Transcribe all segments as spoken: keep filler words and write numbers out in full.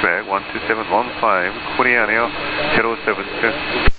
track one two seven one five, Korean Air zero seven two.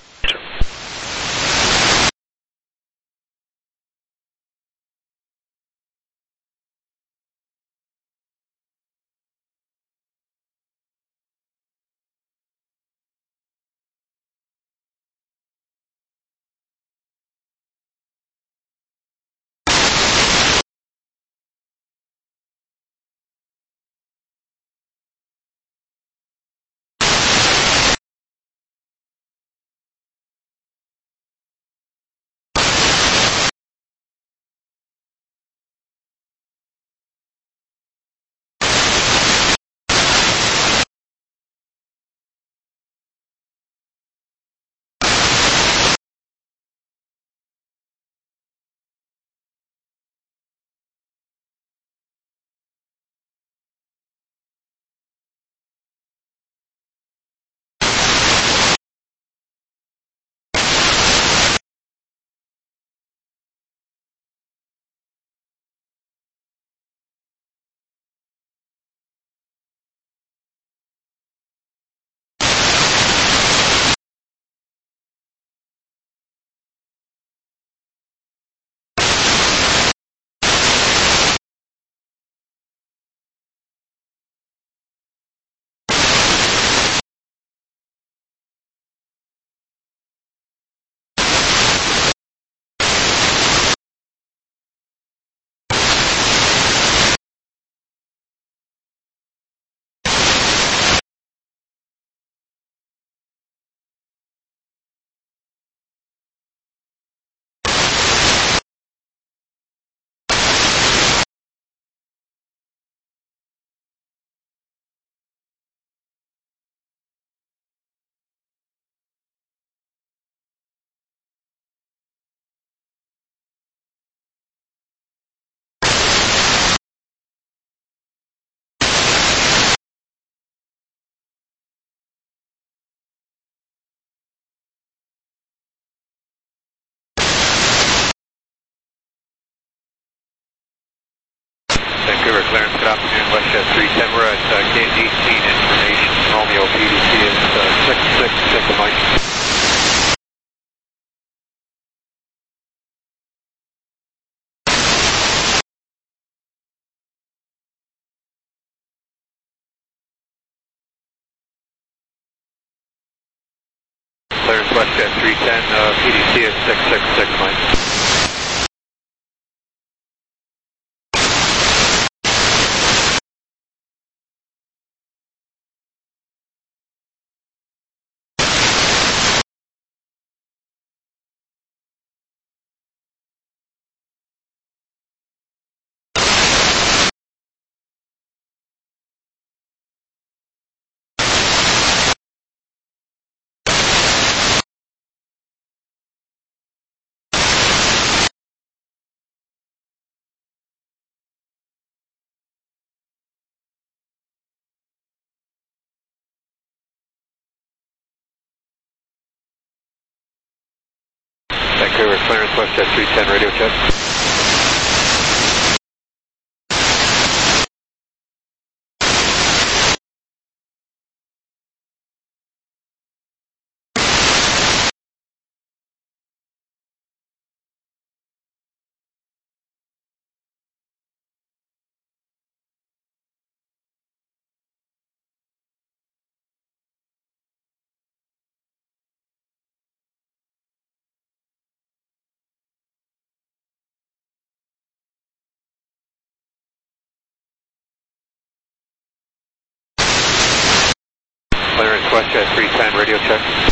Vancouver, Clarence, good afternoon, WestJet three ten, we're at uh, gate eighteen, information, Romeo P D C is uh, six six six Mike. Clarence, WestJet three ten, uh, P D C is six six six Mike. Vancouver, Clarence, WestJet three ten, radio check. Clarence, WestJet three ten, radio check.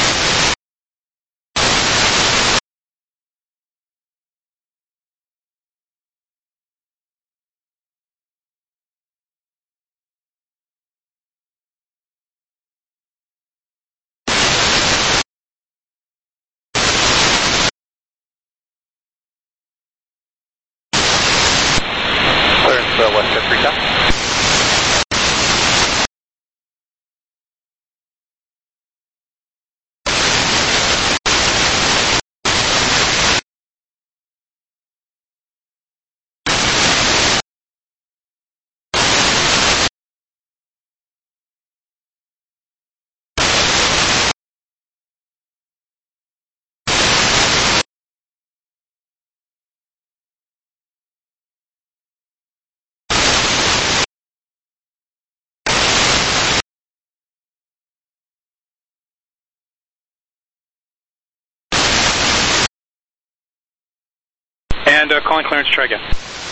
Clarence, uh, WestJet three ten. And uh, calling clearance, try again.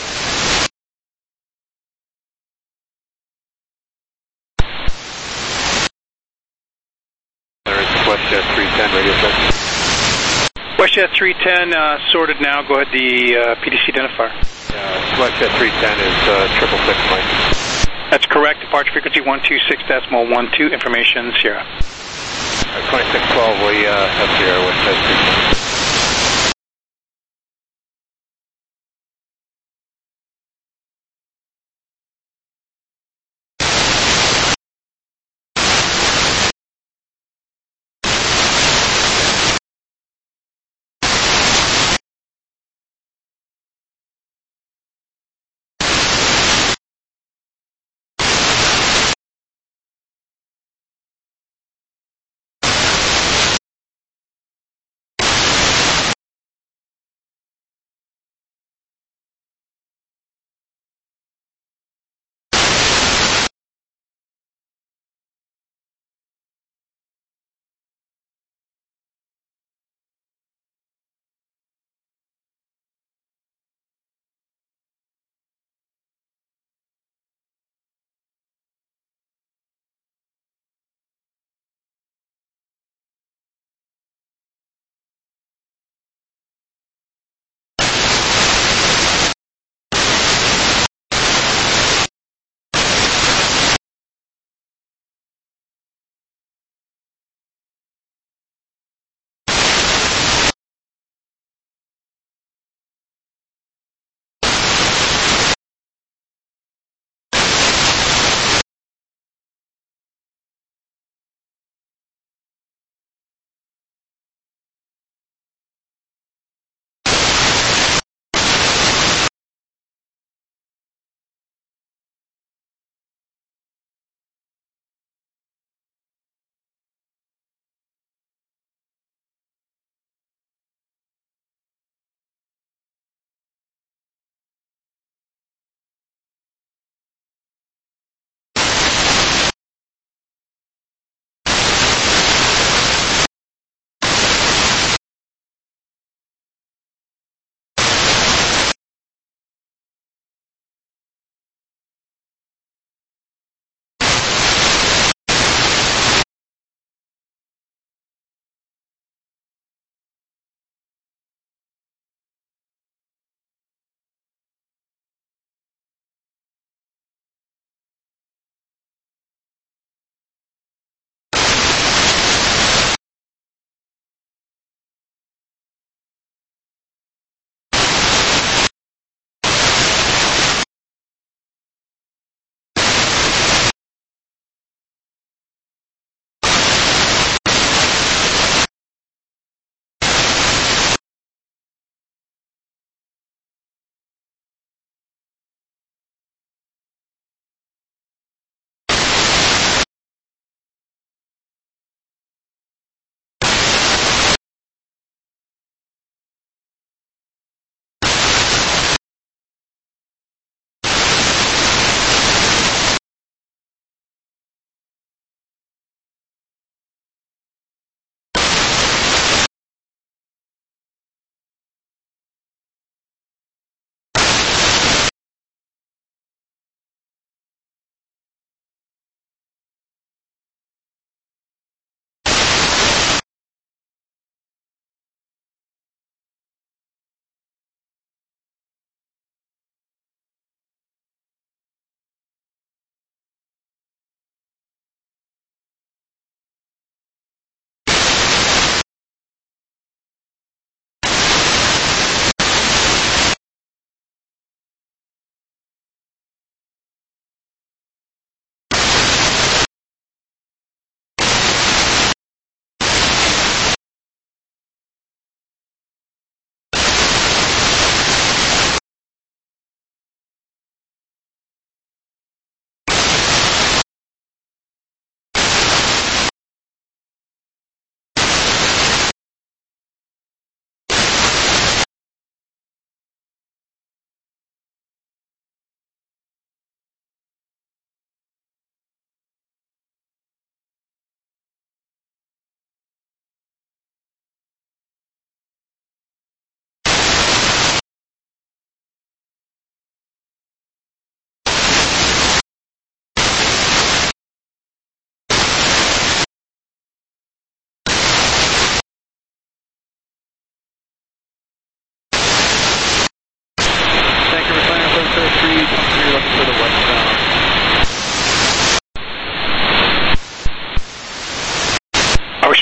WestJet three ten, radio check. WestJet three ten, uh, sorted now. Go ahead, the uh, P D C identifier. Uh, WestJet three ten is uh, triple six Mike. That's correct. Departure frequency one two six decimal one two. Information Sierra. Uh, twenty-six twelve, we uh, have Sierra WestJet three ten.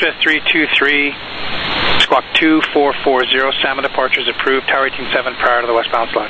WestJet three two three, squawk two four four zero, Salmon departures approved, tower eighteen seven prior to the westbound slide.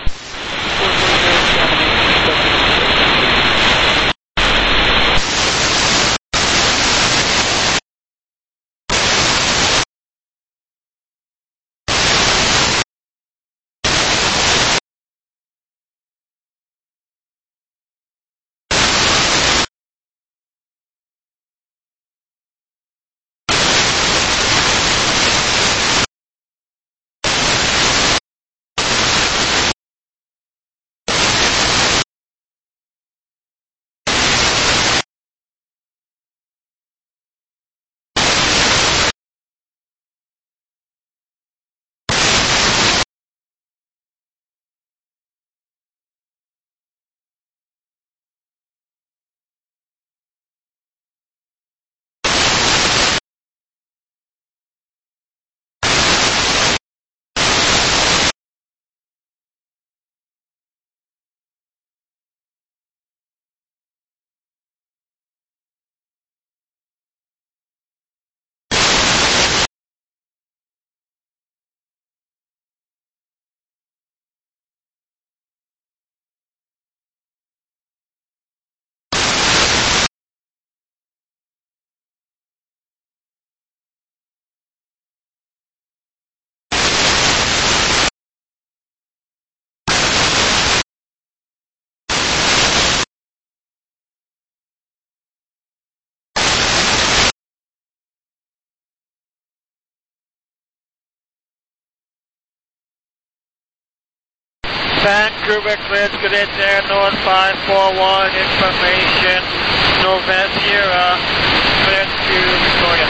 Vancouver cleared to get there, North five four one, information, November Sierra, cleared to Victoria.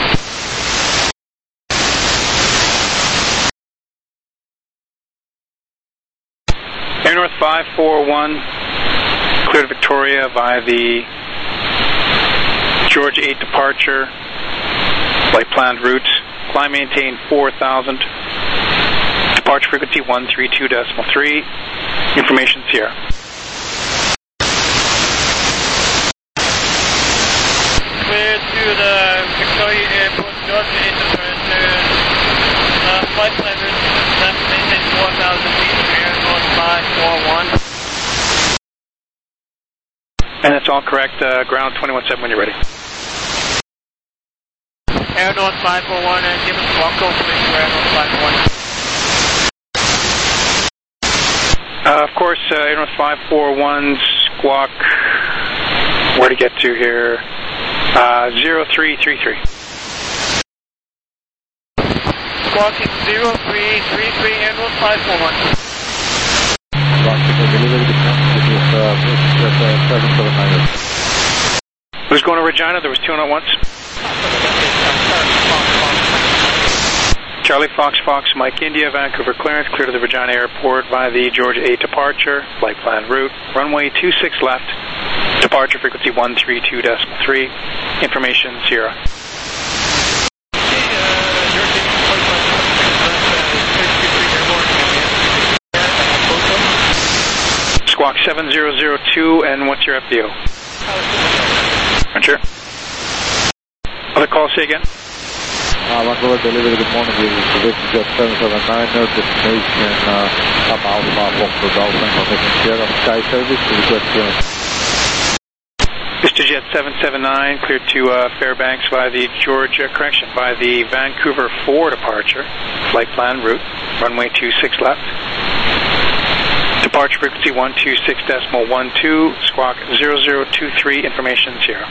Air North five four one, cleared Victoria via the Georgia eight departure, flight planned route, climb maintain four thousand, departure frequency one three two point three, information Sierra. Clear to the Victoria Airport, Georgia eight departure, uh, flight plan route, climb maintain four thousand feet, Air North five four one. And that's all correct, uh, ground twenty-one seven when you're ready. Air North five four one, and give us a walk confirmation for Air North five four one. Uh, of course, uh, Air North five four one, squawk, where to get to here, uh, zero three three three. Squawking zero three three three, Air North five four one. Who's going to Regina? There was two on at once. Charlie Fox Fox Mike India, Vancouver clearance, clear to the Regina Airport via the Georgia eight departure, flight plan route, runway two six left, departure frequency one three two point three, information Sierra. Squawk seven zero zero two, and what's your F B O? Sure. Other call, say again. Uh, Vancouver delivery, good morning. This is Jet seven seven nine, destination uh, about Foxtrot Dolphin, taking care of Sky Service, request clearance. Mister Jet seven seven nine, cleared to uh, Fairbanks via the Georgia, correction, by the Vancouver four departure, flight plan route, runway two six left. Departure frequency one two six point one two, squawk zero zero two three, information Sierra.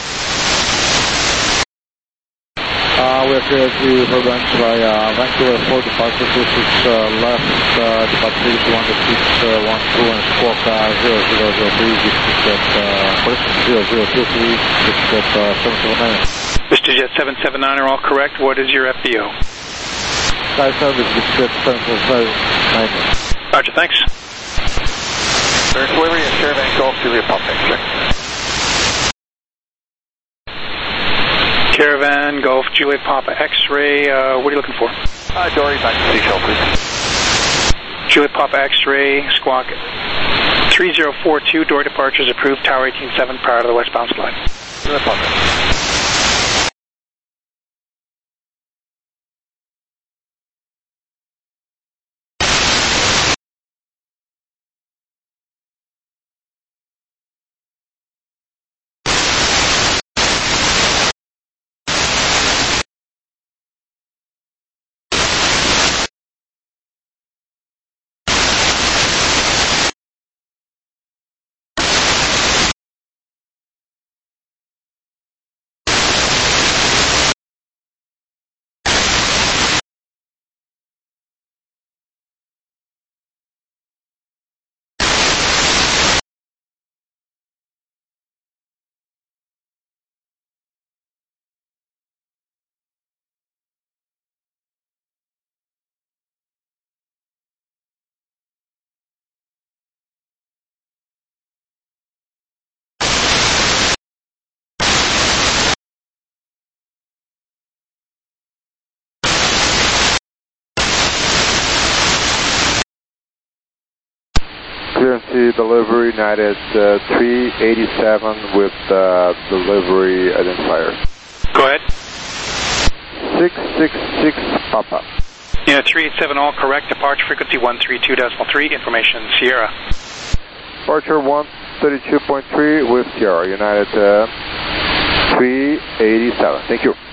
Uh, we are cleared to Fairbanks by uh, Vancouver four departure, two six uh, left, uh, departure frequency one six one two, and squawk uh, zero zero zero three, this is at, uh, correction, zero zero two three, this is at uh, seven seven nine. Mister Jet seven seven nine are all correct. What is your F B O? Sky Service, this is at seven seven nine. Roger, thanks. There's delivery at Fairbanks Golf, Juliet Pop X-ray. Caravan, Golf, Juliet Papa X-ray, uh, what are you looking for? Uh, Dory, back to Seychelles, please. Juliet Papa X-ray, squawk three zero four two, Dory departures approved, tower eighteen seven prior to the westbound slide. Juliet Papa. delivery United uh, three eighty-seven with uh, delivery identifier. Go ahead. six six six Papa. Unit three eighty-seven, all correct. Departure frequency one three two point three. Information Sierra. Departure one thirty-two point three with Sierra. United uh, three eighty-seven. Thank you.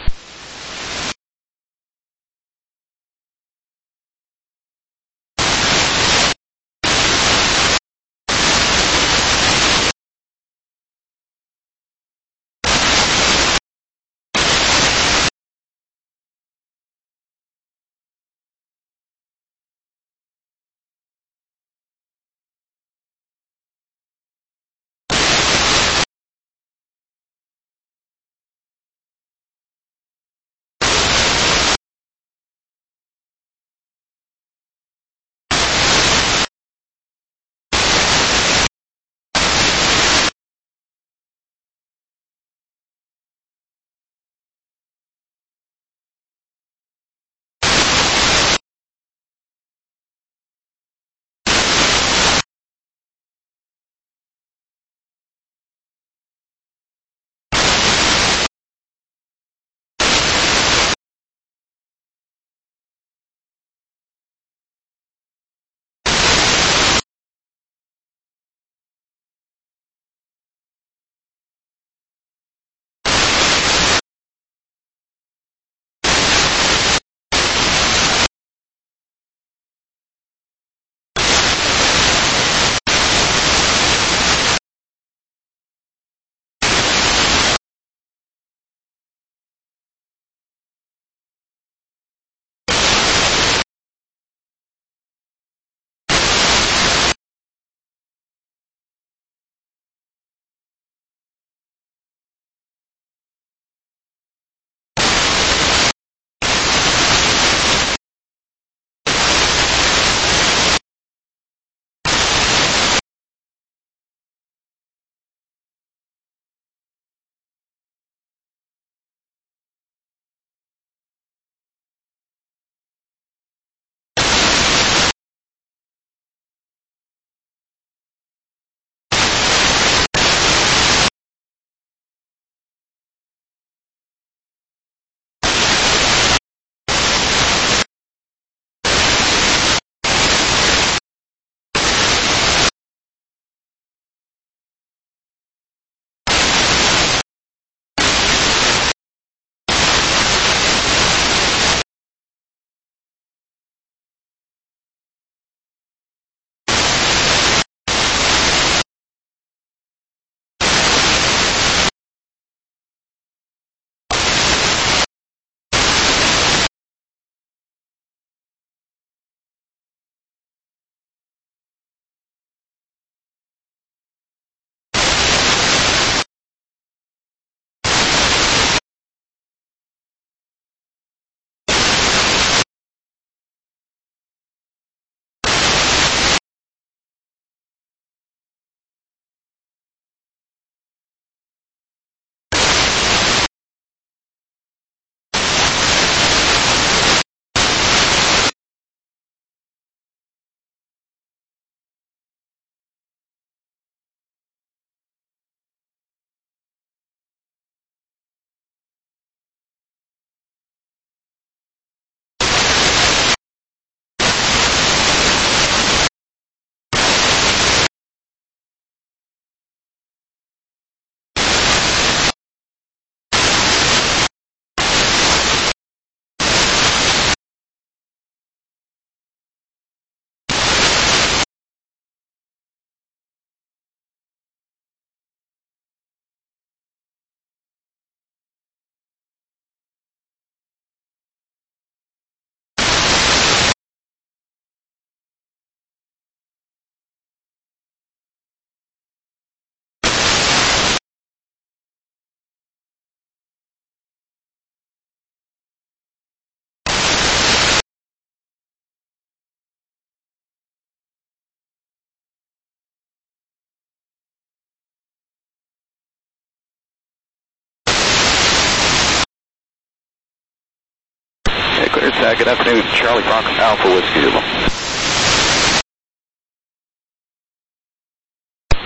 Uh, good afternoon, Charlie Fox Alpha Whiskey.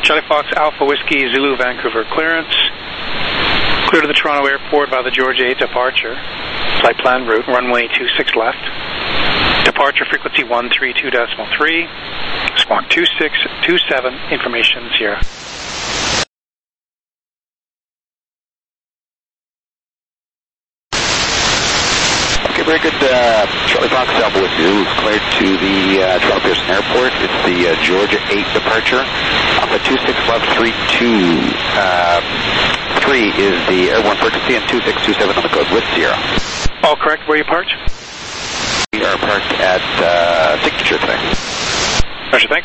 Charlie Fox Alpha Whiskey Zulu Vancouver clearance. Clear to the Toronto Airport by the Georgia eight departure. Flight plan route, runway two six left. Departure frequency one three two point three. Squawk two six two seven, information Sierra. Okay, very good. Uh, Charlie Fox Alpha Whiskey Zulu is cleared to the uh, Toronto Pearson Airport. It's the uh, Georgia eight departure. Alpha two six left three two. Uh, three is the airborne frequency and two six two seven on the code with Sierra. All correct. Where are you parked? We are parked at uh, Signature today. Roger, thanks.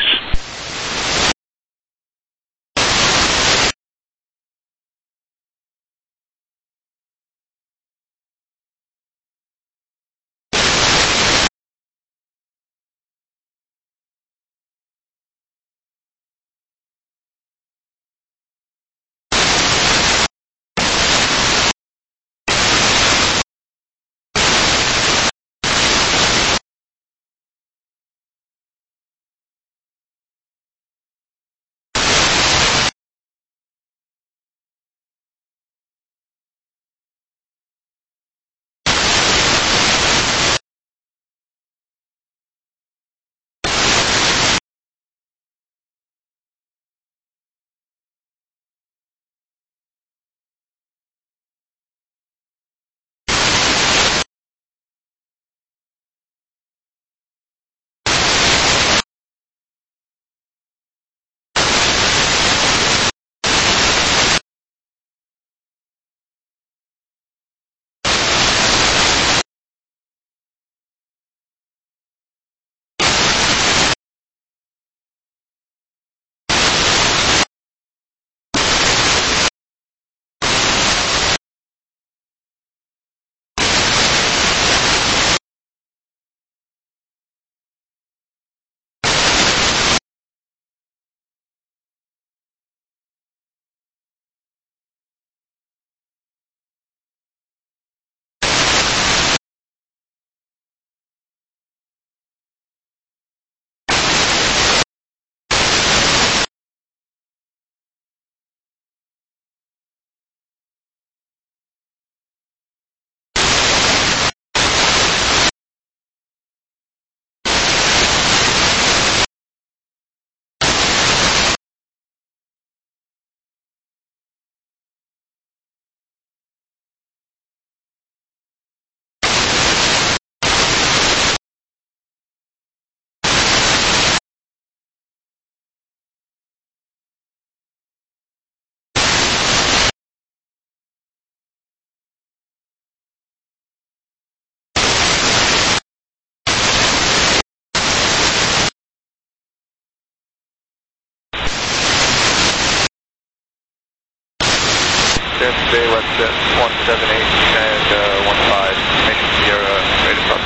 Bay West one seven eight and uh, one five, Mission Sierra, ready to stop.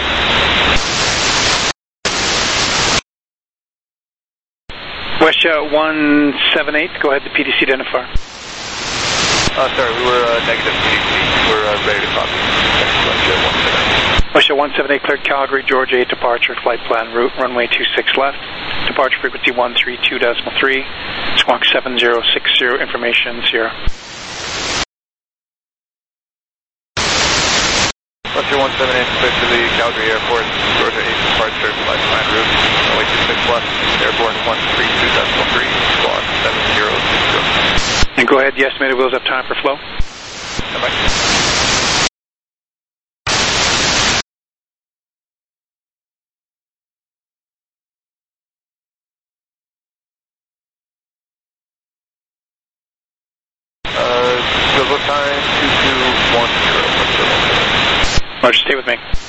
Westjet one seven eight, go ahead, the P D C identifier. Uh, sorry, we were uh, negative P D C. We're uh, ready to copy. Westjet one seven eight. Westjet one seven eight, cleared Calgary, Georgia eight departure, flight plan route, runway two six left. Departure frequency one three two point three. Squawk seven zero six zero, information Sierra. Westjet one seven eight, cleared to the Calgary Airport, Georgia eight departure, flight plan route, runway two six left, airborne one three two point three, squawk seven zero six zero. And go ahead, the estimated wheels up time for flow. Bye-bye. Time two two one zero. Roger, stay with me.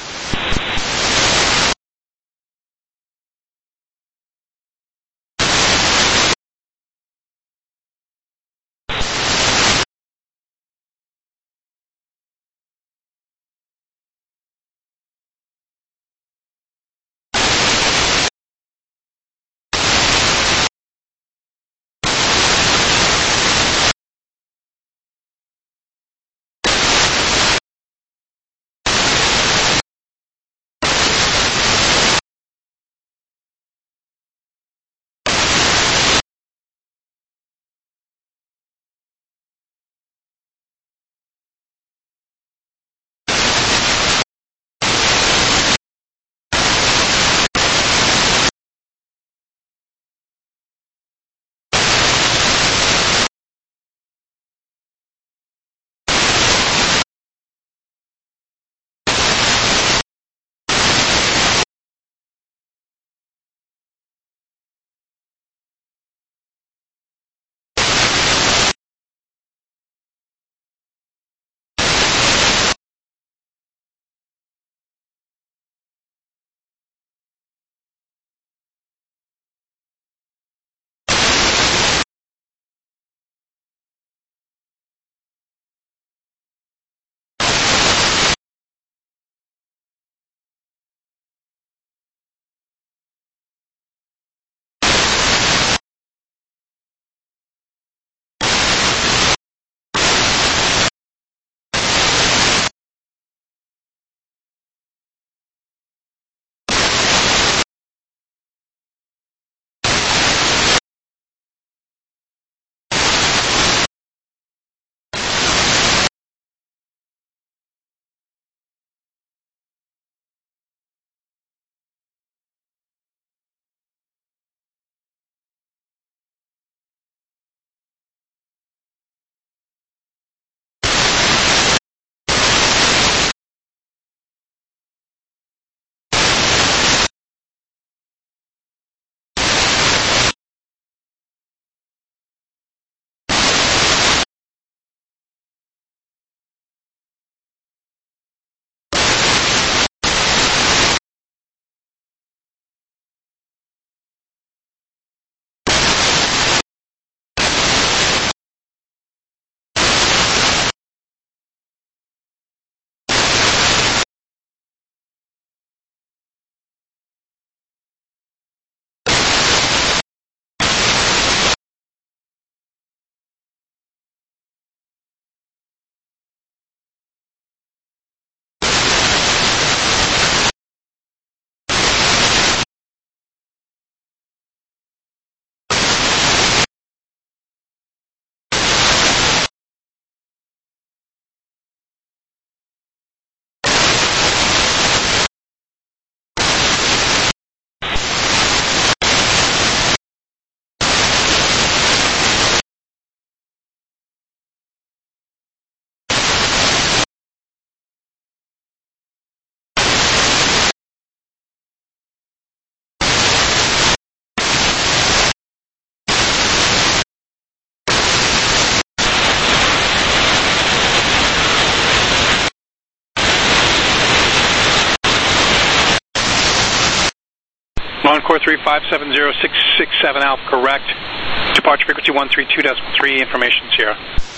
Encore three five seven zero six six seven Alpha, correct. Departure frequency one three two point three, information Sierra.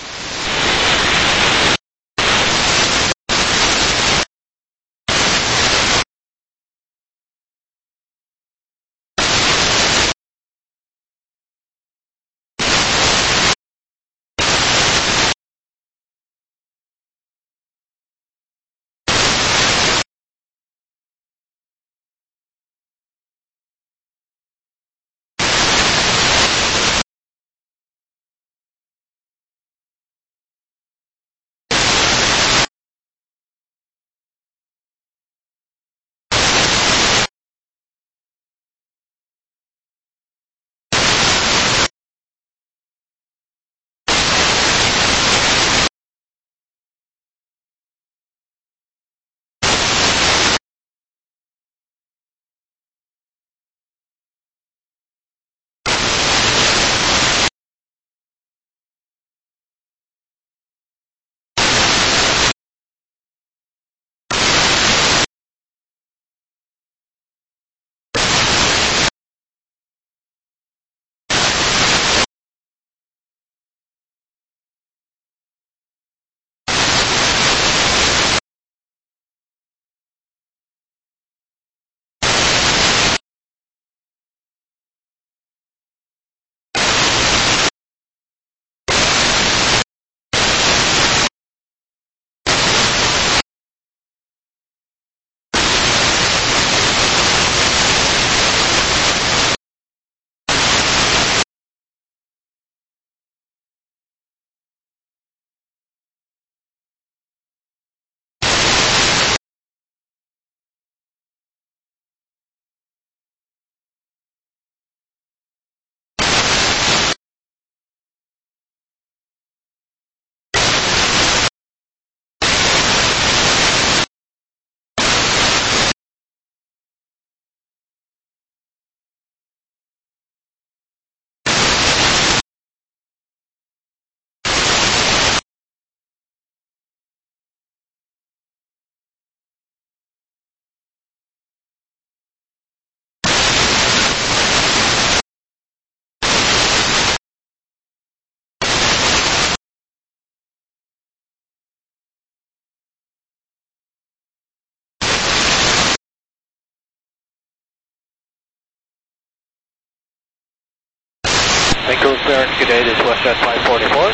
Vancouver clearance, good day, this is WestJet five forty-four.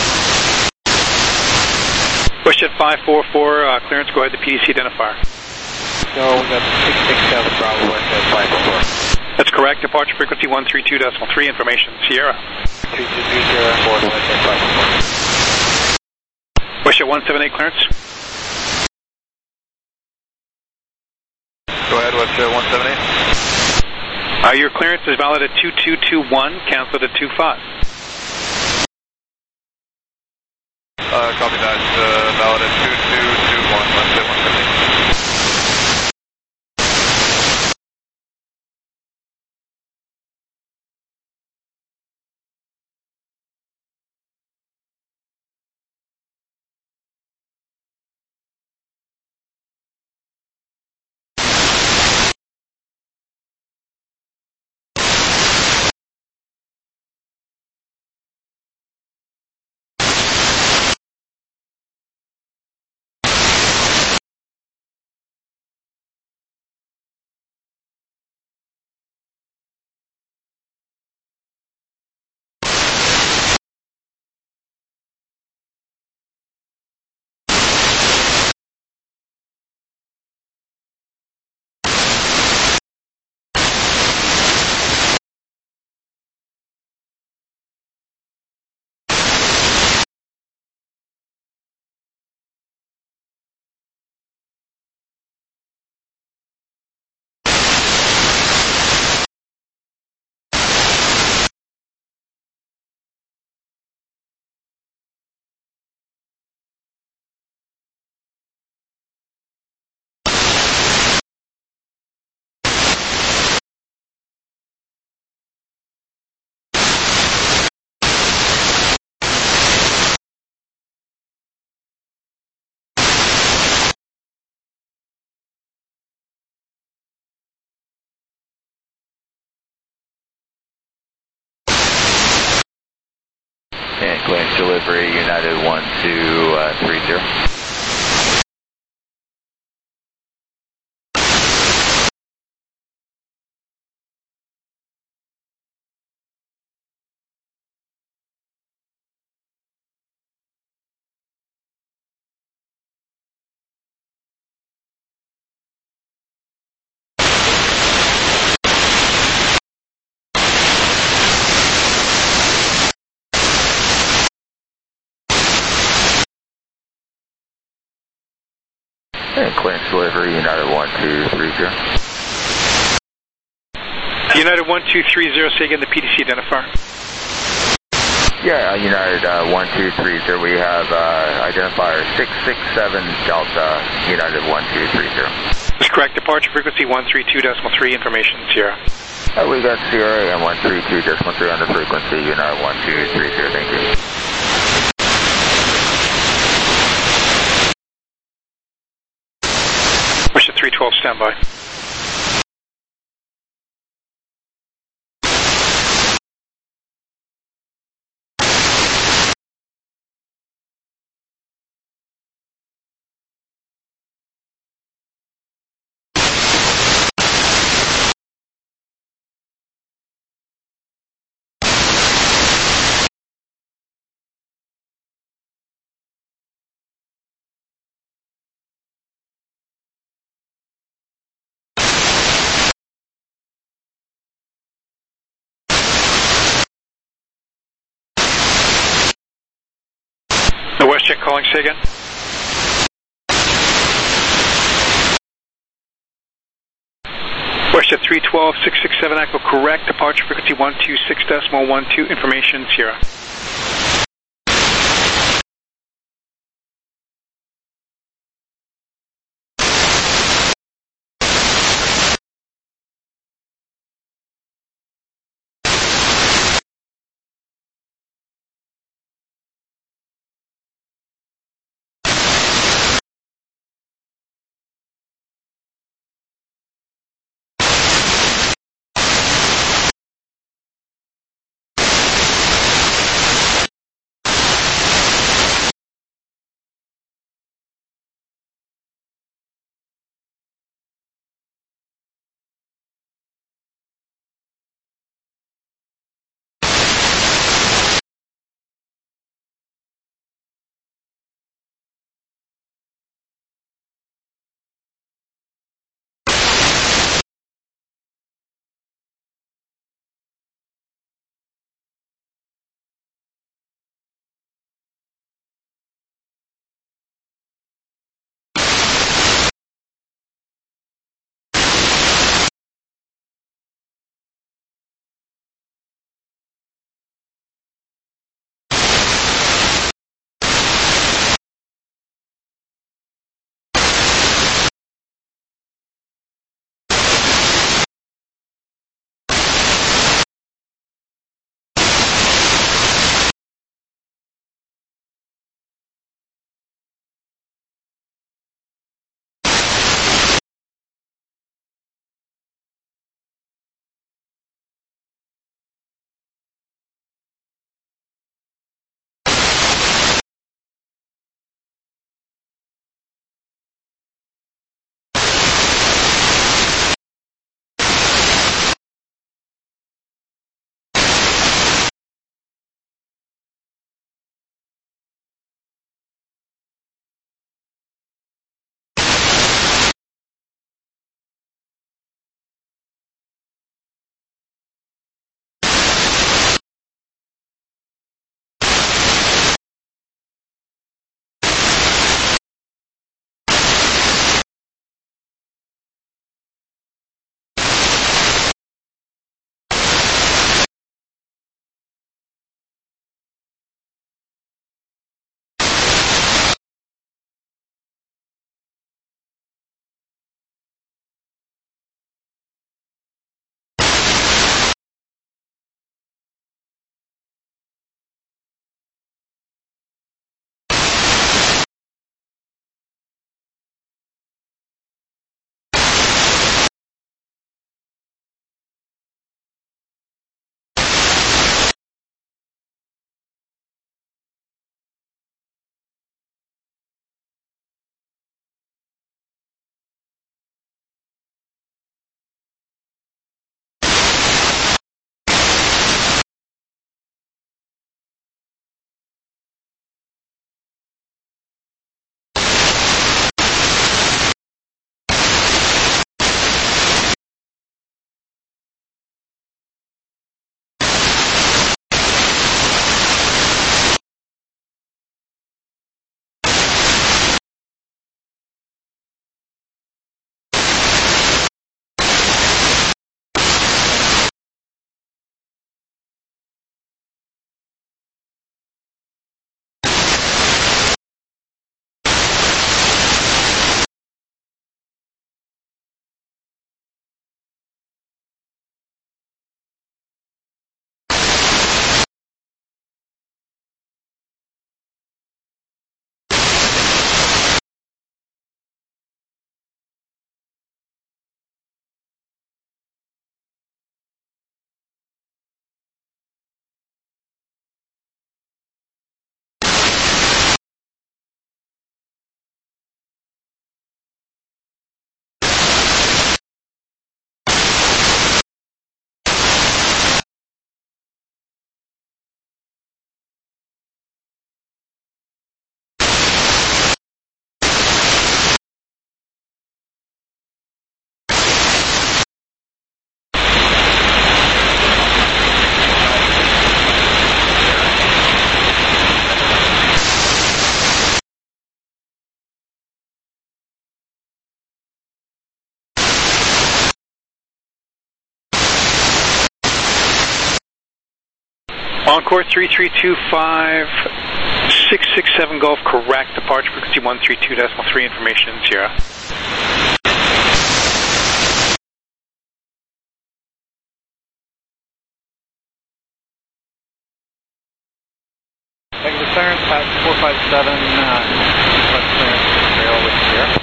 WestJet five four four, uh, clearance, go ahead to P D C identifier. So we got six six seven Bravo WestJet five four four. That's correct, departure frequency one three two point three, information Sierra. three two three zero, board WestJet five four four. WestJet one seven eight clearance. Go ahead, WestJet one seven eight. Uh, your clearance is valid at two two two one, canceled at two five. Uh, copy that, uh, valid at two two two one, WestJet one seven eight. delivery, United one two three zero. And clearance delivery, United one two three zero. United one two three zero, say again the P T C identifier. Yeah, uh, United uh, one two three zero, we have uh, identifier six six seven Delta, United one two three zero. That's correct, departure frequency one three two decimal three, information Sierra. Uh, we got Sierra and one three two decimal three on the frequency, United one two three zero, thank you. Wish at three twelve, standby. The WestJet calling, say again. WestJet three twelve, six six seven Echo, correct, departure frequency one two six decimal one two, information Sierra. Encore three three two five, six six seven Golf, correct. Departure frequency one three two decimal three, information Sierra. Thank you for clearance, pass four five seven, uh, request clearance trail with Sierra.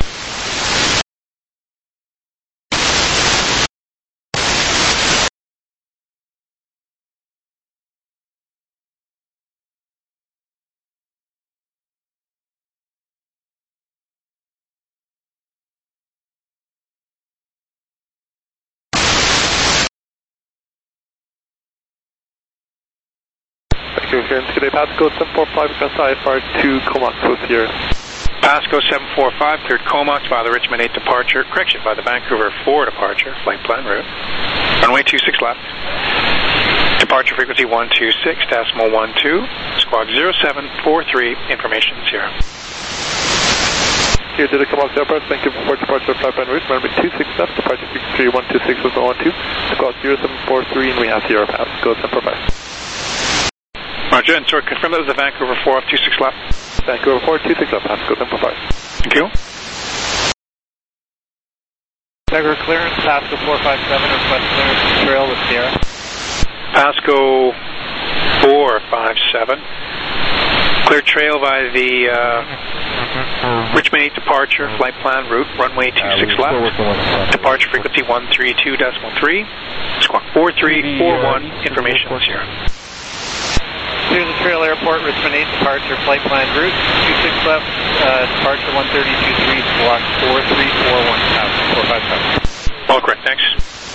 Clearance today, Pasco seven four five, request I F R two, Comox with Sierra. Pasco seven four five, cleared Comox by the Richmond eight departure, correction, by the Vancouver four departure, flight plan route. Runway two six left. Departure frequency one two six decimal one two, squawk zero seven four three, information Sierra. Here, did it come off the airport? Thank you for departure flight plan route. Runway two six left, departure frequency one two six decimal one two, squawk zero seven four three, and we have Sierra Pasco seven four five. Roger, and sorry, confirm that was the Vancouver four off two six left. Vancouver four, two six left, Pasco seven four five. Thank you. Vancouver clearance, Pasco four five seven, request clearance trail with Sierra. Pasco four five seven, clear trail by the uh, Richmond eight departure, flight plan route, runway two six left. Departure frequency one three two decimal three, squawk four three four one, information Sierra. Here's the Trail Airport, Richmond eight departure, flight plan route, two six left, uh, departure one thirty two three, squawk four three four one, four five seven. All correct, thanks.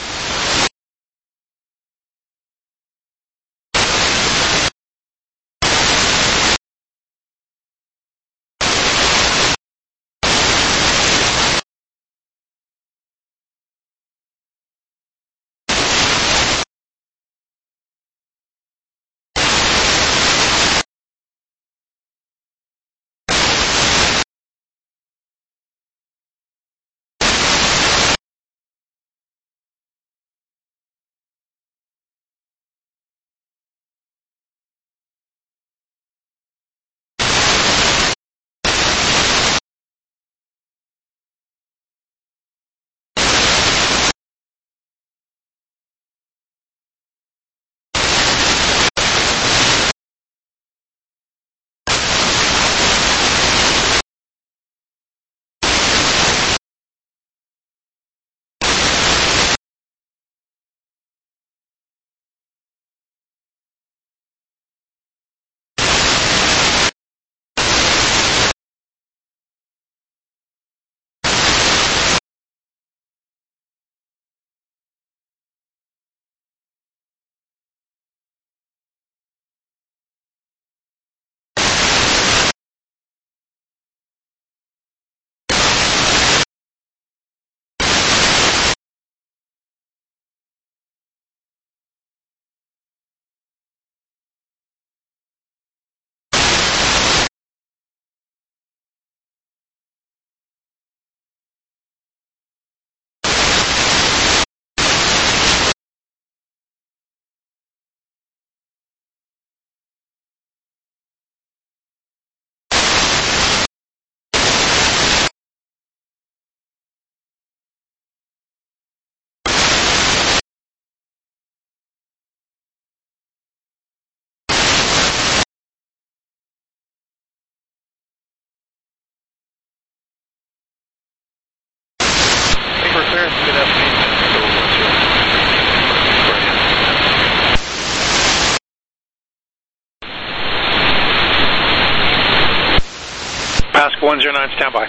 Pasco one zero nine, standby.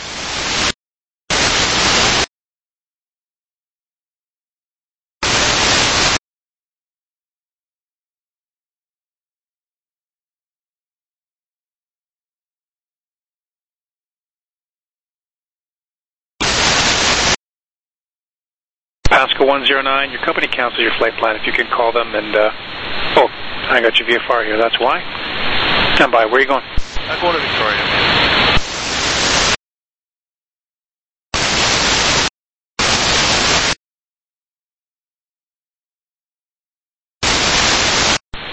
Pasco one zero nine, your company cancels your flight plan. If you can call them and, uh, oh, I got your V F R here, that's why. Stand by, where are you going? I'm going to Victoria.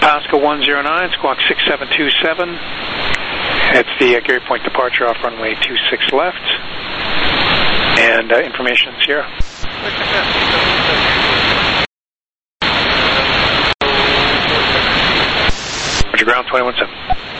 Pascal one zero nine, squawk six seven two seven. It's the uh, Gary Point departure off runway two six left. And uh, information Sierra. Roger, ground twenty-one seven.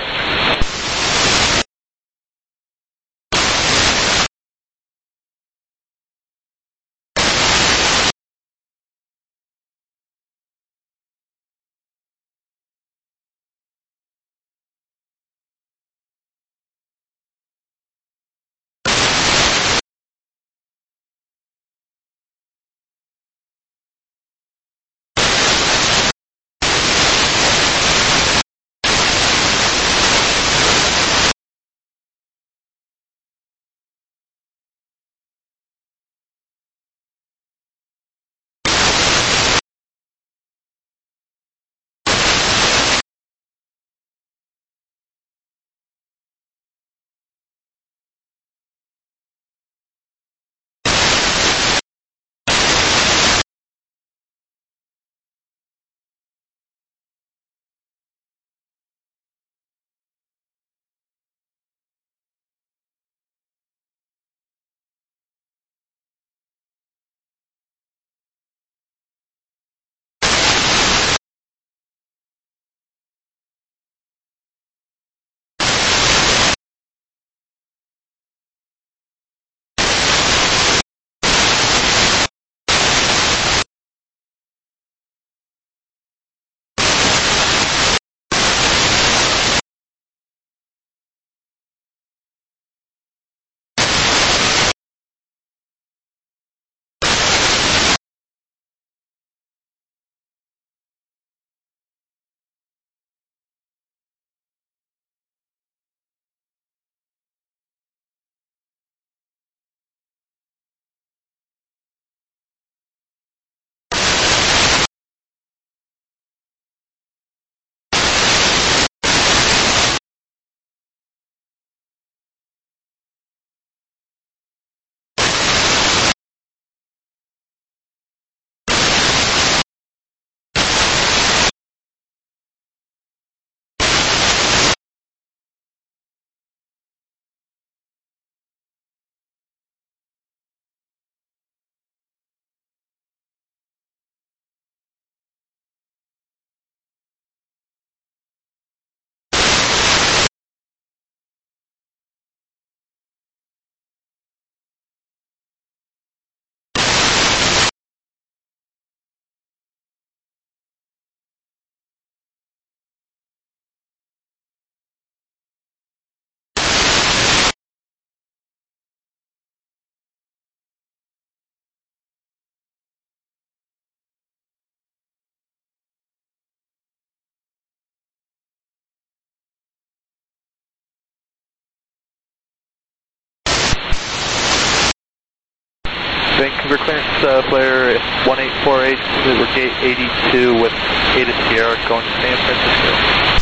Vancouver clearance, uh, flare one eight four eight, we're gate eighty-two with Ada Sierra going to San Francisco.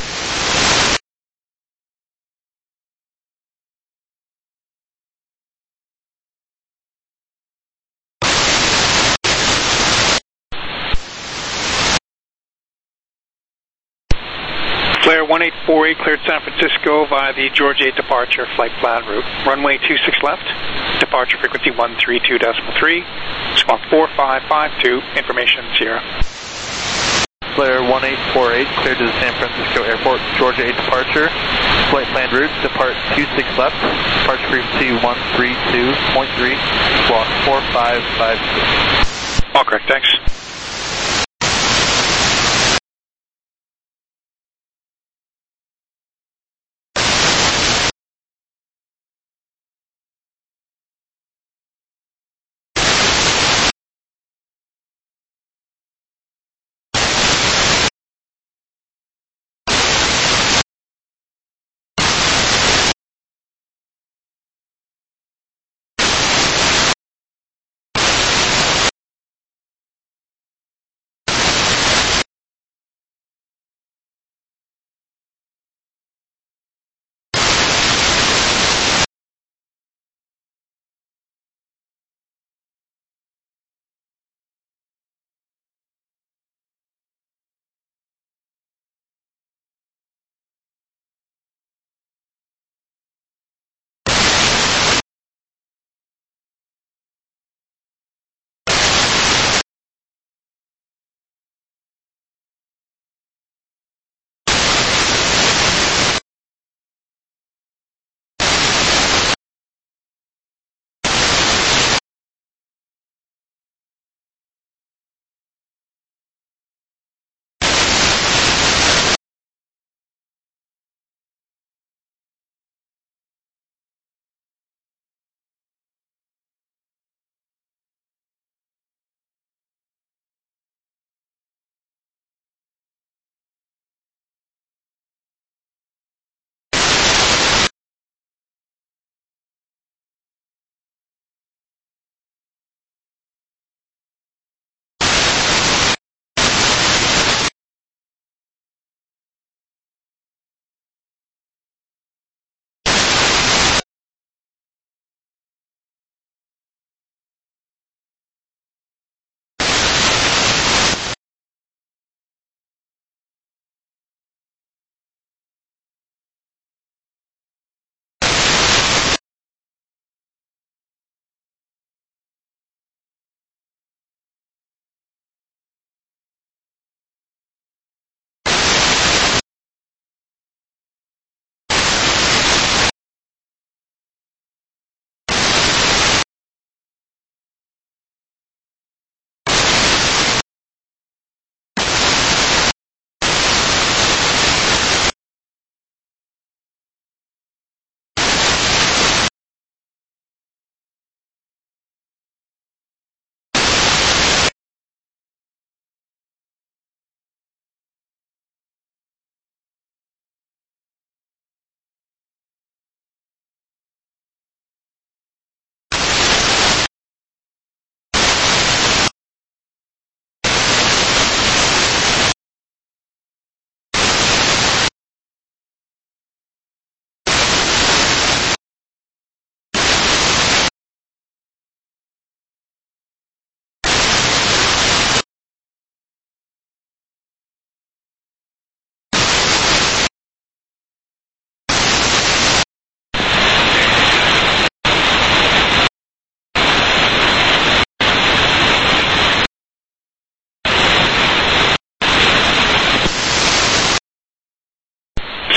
Flare one eight four eight cleared San Francisco via the George eight departure flight plan route. Runway two six left, departure frequency one three two point three, squawk four five five two, information Sierra. Flare one eight four eight cleared to the San Francisco Airport, Georgia eight departure, flight plan route, depart two six left, departure frequency one three two point three, squawk four five five two. All correct, thanks.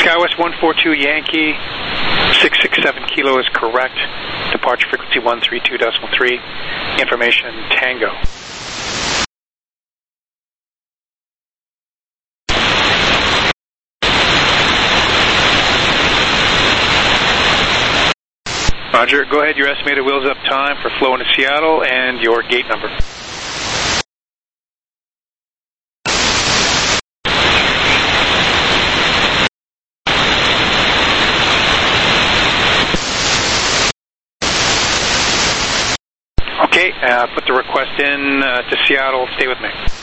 SkyWest one four two Yankee, six six seven Kilo is correct. Departure frequency one three two decimal three. Information Tango. Roger, go ahead, your estimated wheels up time for flow into Seattle and your gate number. Okay, uh, put the request in uh, to Seattle. Stay with me.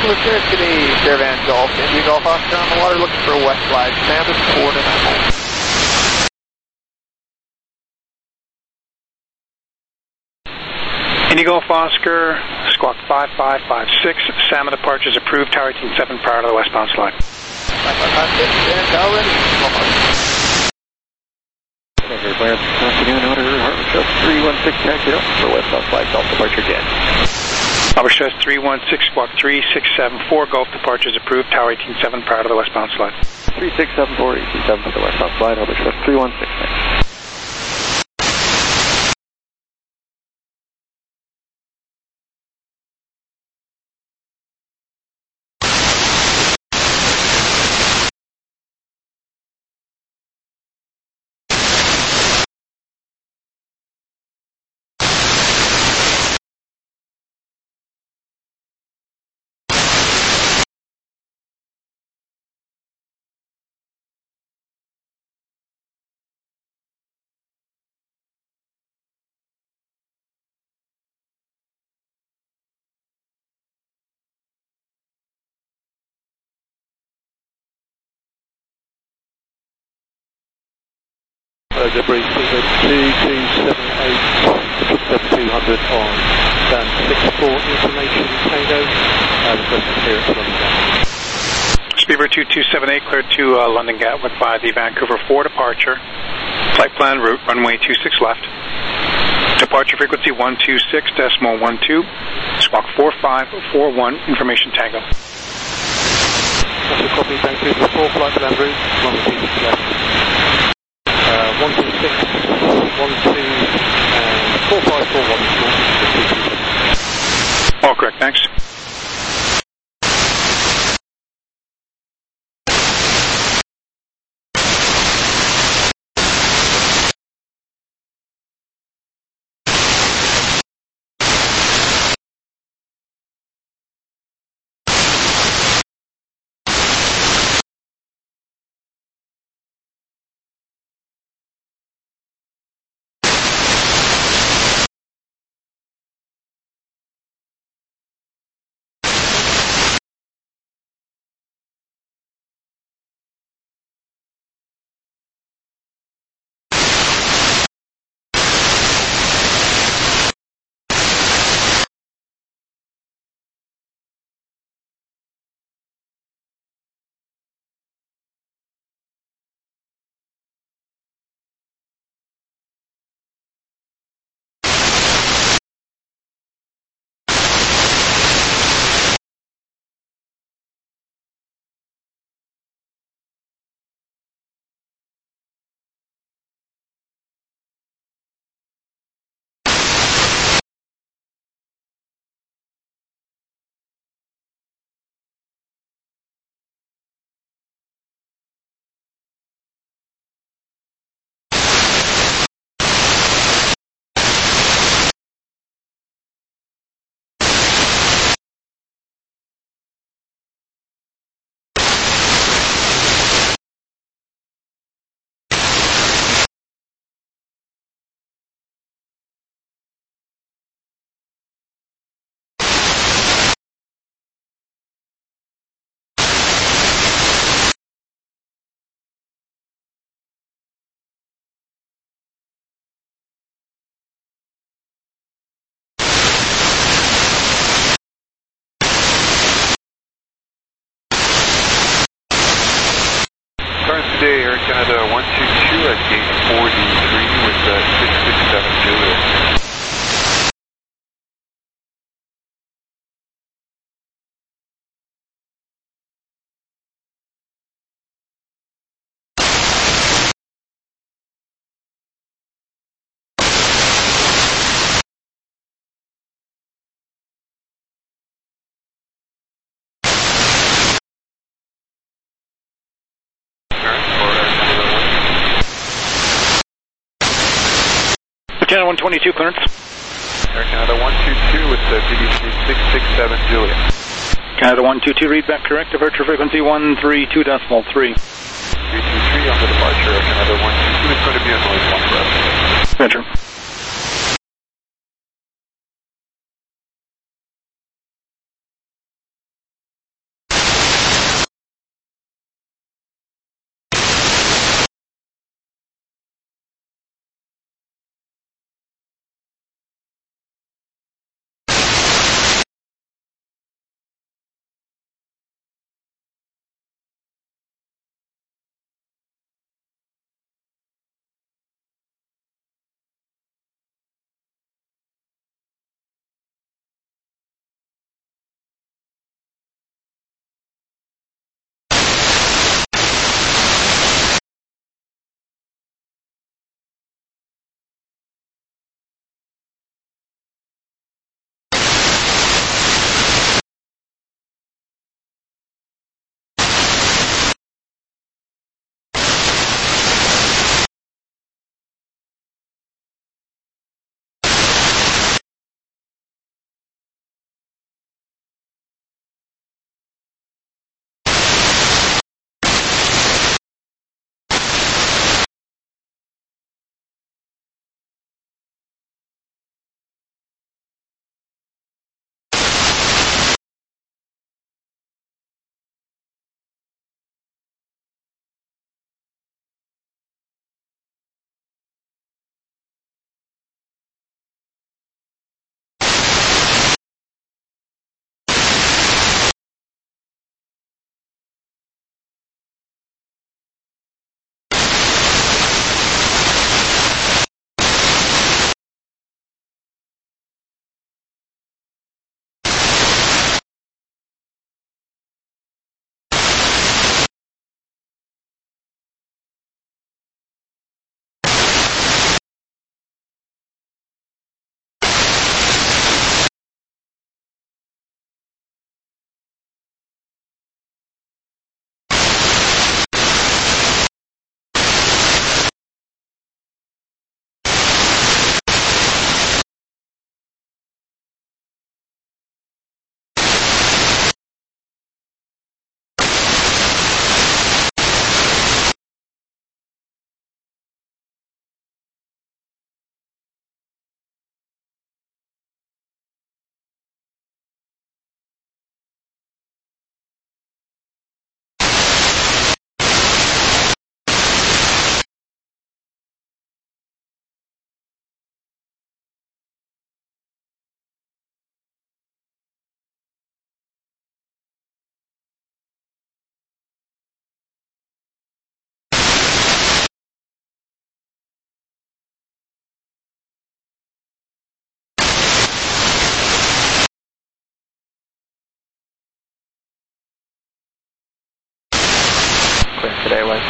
Blue Sierra City, Caravan Golf, India Golf Oscar on the water, looking for a west flag, Sanders, Ford, and I'm home. India Golf Oscar, squawk five five five six, Salmon departures approved, tower eighteen seven prior to the westbound slide. five five five six, and tower ready, Golf Oscar. Clearance this afternoon, order Harbor Stress three one six, taxi up for westbound flight, Golf departure again. Harbor Stress three one six, squawk three six seven four, Golf departures approved, tower eighteen seven prior to the westbound slide. three six seven four, eighteen seven for the westbound slide, Harbor Stress three one six, thanks. Uh, debris Fever two two seven eight, seven two hundred on stand six four, information Tango, uh, requesting clearance from London Gatwick. Speedbird two two seven eight, cleared to uh, London Gatwick by the Vancouver four departure, flight plan route, runway two six left, departure frequency one two six decimal one two, squawk four five four one, information Tango. That's a copy, Vancouver four, flight plan route, runway two six left. Uh, one two six, one two, and four five four one. All correct, thanks. Today, Air Canada one two two at gate forty-three with uh, six six seven Juliet. Canada one twenty-two, clearance. Air Canada one two two with the B D C six six seven Juliet. Canada one two two, read back correct, departure frequency one three two decimal three. three two three on the departure, Air Canada one two two is going to be a noise one for us. Roger.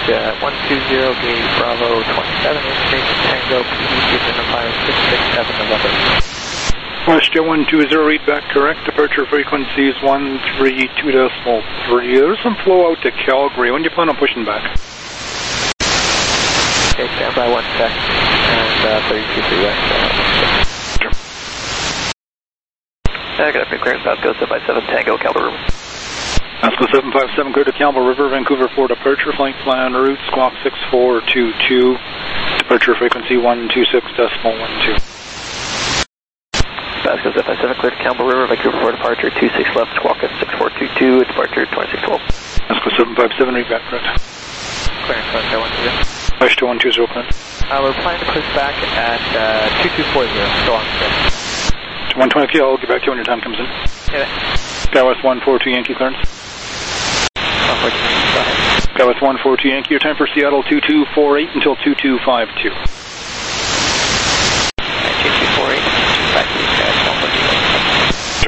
uh, one two zero, gate Bravo twenty-seven, information Tango, P D identifier six six seven November. Westjet one two zero, read back correct. Departure frequency is one three two decimal three. There's some flow out to Calgary. When do you plan on pushing back? Okay, stand by one sec. And uh, thirty-two three west. Uh, I got a big clearance, Pasco seven five seven Tango, Calgary River. Pasco seven five seven, clear to Campbell River, Vancouver four departure, flight plan route, squawk six four two two, departure frequency one two six decimal one two. Pasco seven five seven, clear to Campbell River, Vancouver four departure, two six left, squawk at six four two two, departure twenty-six twelve. Pasco seven five seven, read back correct. Clearance, one two one two zero. Westjet one two zero, clearance. Uh, we're planning to push back at uh, two two four zero, still on set. one twenty, I'll get back to you when your time comes in. Yeah. Skywest one four two Yankee, clearance. Oh, go ahead. Skywest one four two Yankee, your time for Seattle two two four eight until two two five two. two two four eight, two five two, Skywest one four two Yankee. Sure.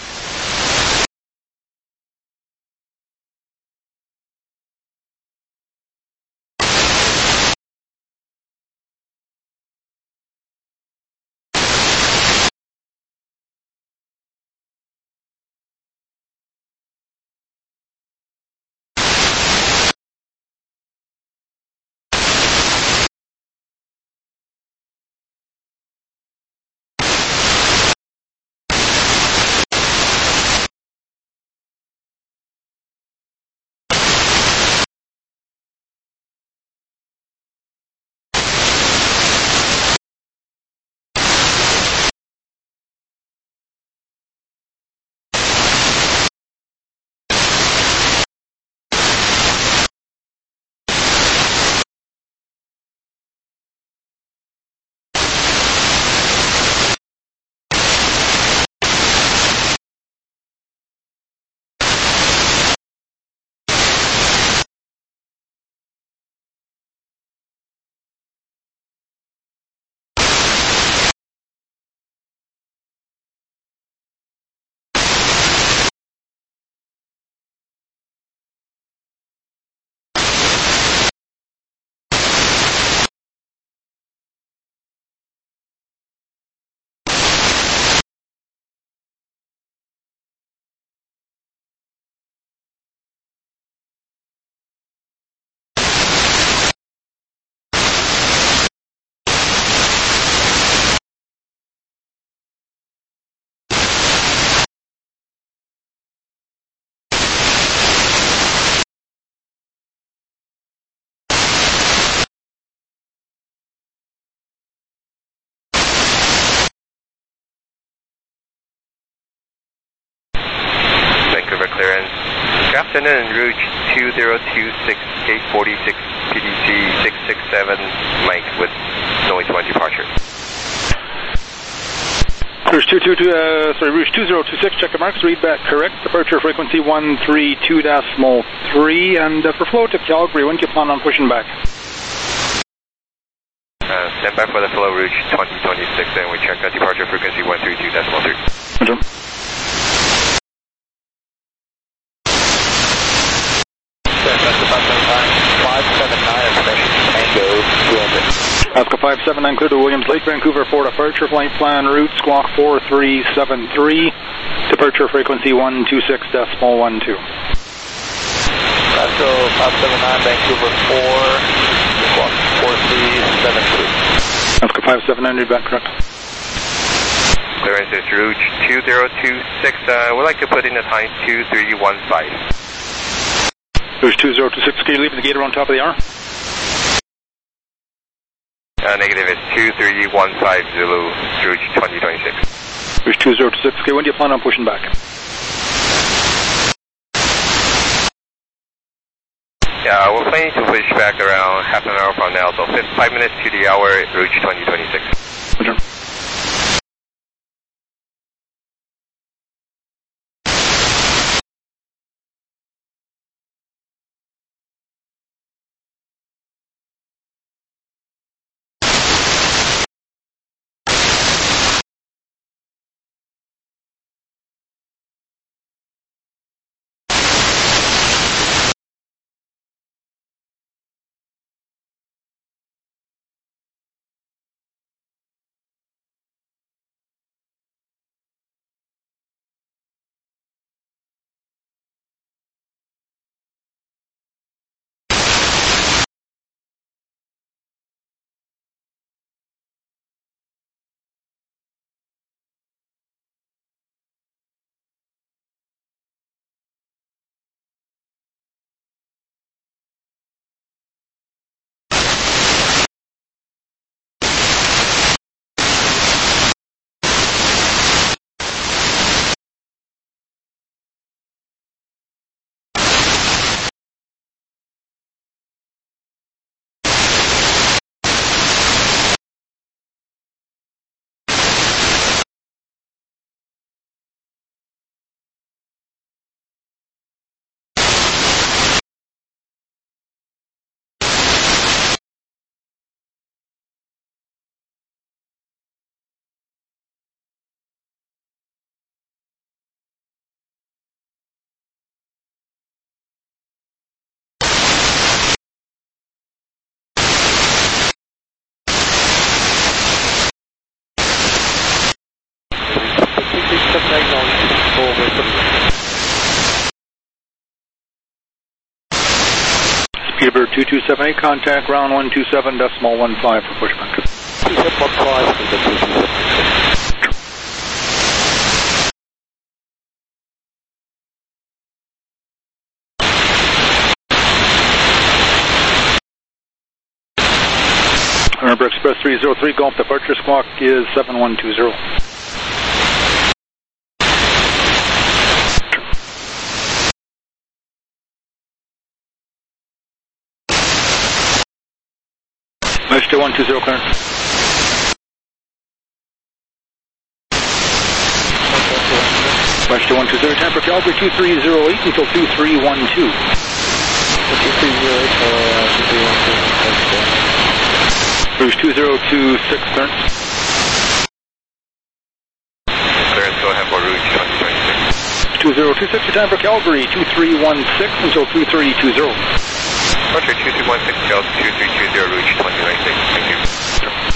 Clearance. Good afternoon, route two zero two six, gate forty-six, P D C six six seven, Mike with noise one departure. Route two two two, uh, sorry, route two zero two six, check the marks, read back correct. Departure frequency one three two decimal three, and uh, for flow to Calgary, when do you plan on pushing back? Uh, stand by for the flow route twenty twenty-six, and we check out departure frequency one three two decimal three. Roger. Pasco five seven nine, clear to Williams Lake, Vancouver four departure, flight plan route, squawk four three seven three, departure frequency one two six decimal one two. Pasco five seven nine, Vancouver four, squawk four three seven three. Pasco five seven nine, read back correct. Clearance is route two zero two six, uh, we'd like to put in the time two three one five. Route two zero two six, can you leave the gate around top of the hour? Uh, negative is two three one five Zulu, route twenty twenty-six. Route two zero two six, okay, when do you plan on pushing back? Yeah, we're planning to push back around half an hour from now, so five minutes to the hour, route twenty twenty-six. Roger. Peterbird two two seven eight, contact ground one two seven decimal one five for pushback. two seven one five, two two seven eight. Remember Express three zero three, Golf departure squawk is seven one two zero. Majesty one two zero, clearance. Majesty one two zero, time for Calgary two three zero eight until two three one two. two three zero eight for uh, two three one two. Rouge two zero two six, clearance. Clearance, go ahead for Rouge twenty twenty-six. two zero two six, your time for Calgary two three one six until two three two zero. Roger, two three one six, Calgary two three two zero, Rouge twenty twenty-six. Thank you.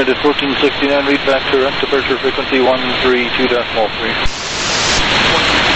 Cleared at fourteen sixty-nine, read back current, departure frequency one three two decimal three.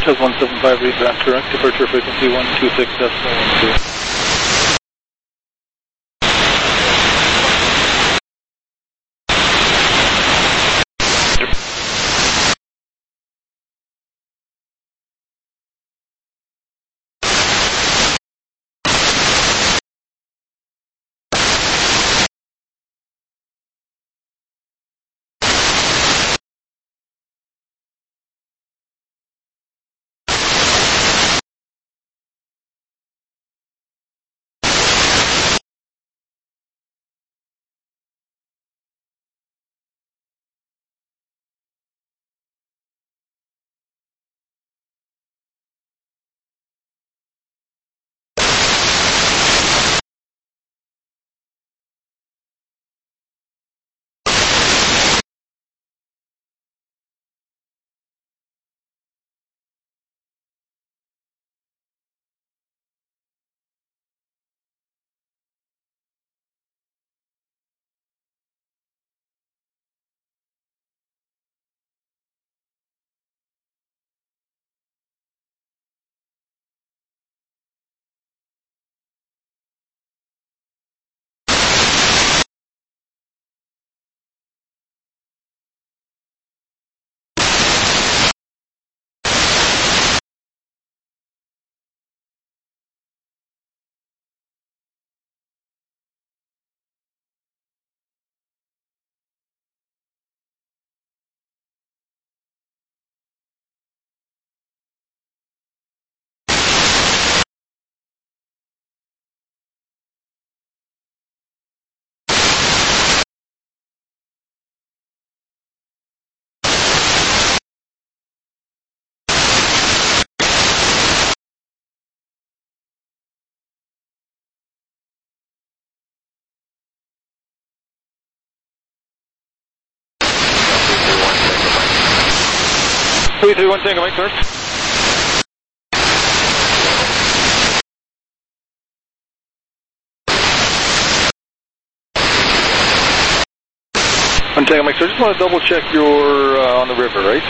Test one seven five, read that correct. Departure frequency one two six decimal one two. three three one Tango Mike, sir. One Tango Mike, sir. Just want to double check you're uh, on the river, right?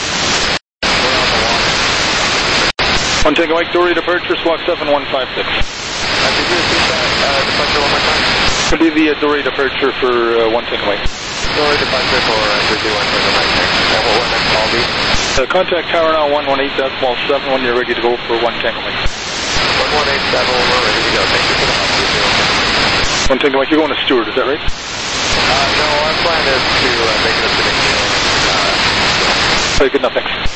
One Tango Mike, Dory departure, squawk seven one five six. Uh, could you repeat that uh, departure one more time? Could be the uh, Dory departure for uh, one Tango Mike. Dory departure for uh, three two one Tango Mike. And what will that call be? Uh, contact tower now one one eight decimal seven when you're ready to go for one Tango Mike. one one eight seven, we're ready to go. Thank you for the help. One Tango Mike, you're going to Stewart, is that right? Uh, no, our plan is to uh, make it up to Nick. Uh, Very good enough, thanks.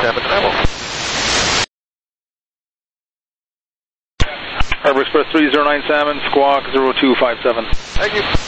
seven, travel. Harbor Express three zero nine seven, squawk zero two five seven. Thank you.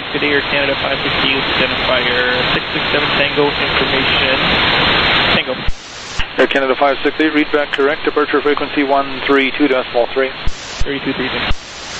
Clarence, good day, Air Canada five sixty, identifier six six seven Tango, information, Tango. Air Canada five sixty, read back correct, departure frequency one three two decimal three. thirty-two three zero.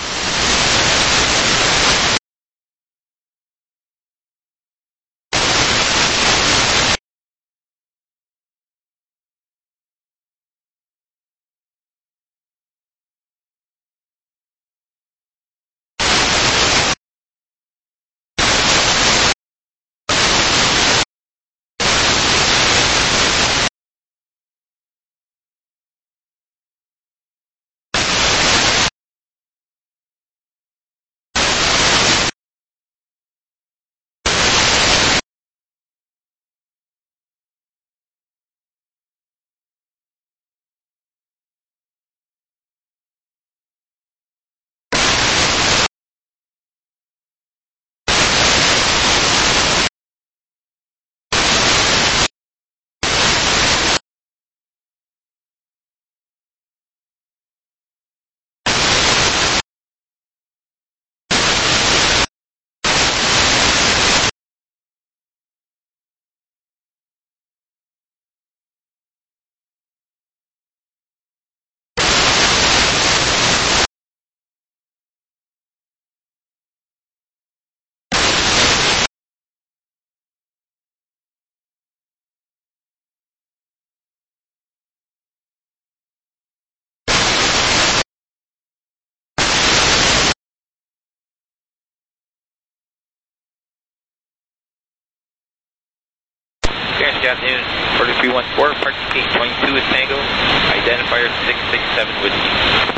Clarence, good afternoon. forty-three one four, park eight twenty-two with Tango, identifier six six seven with you.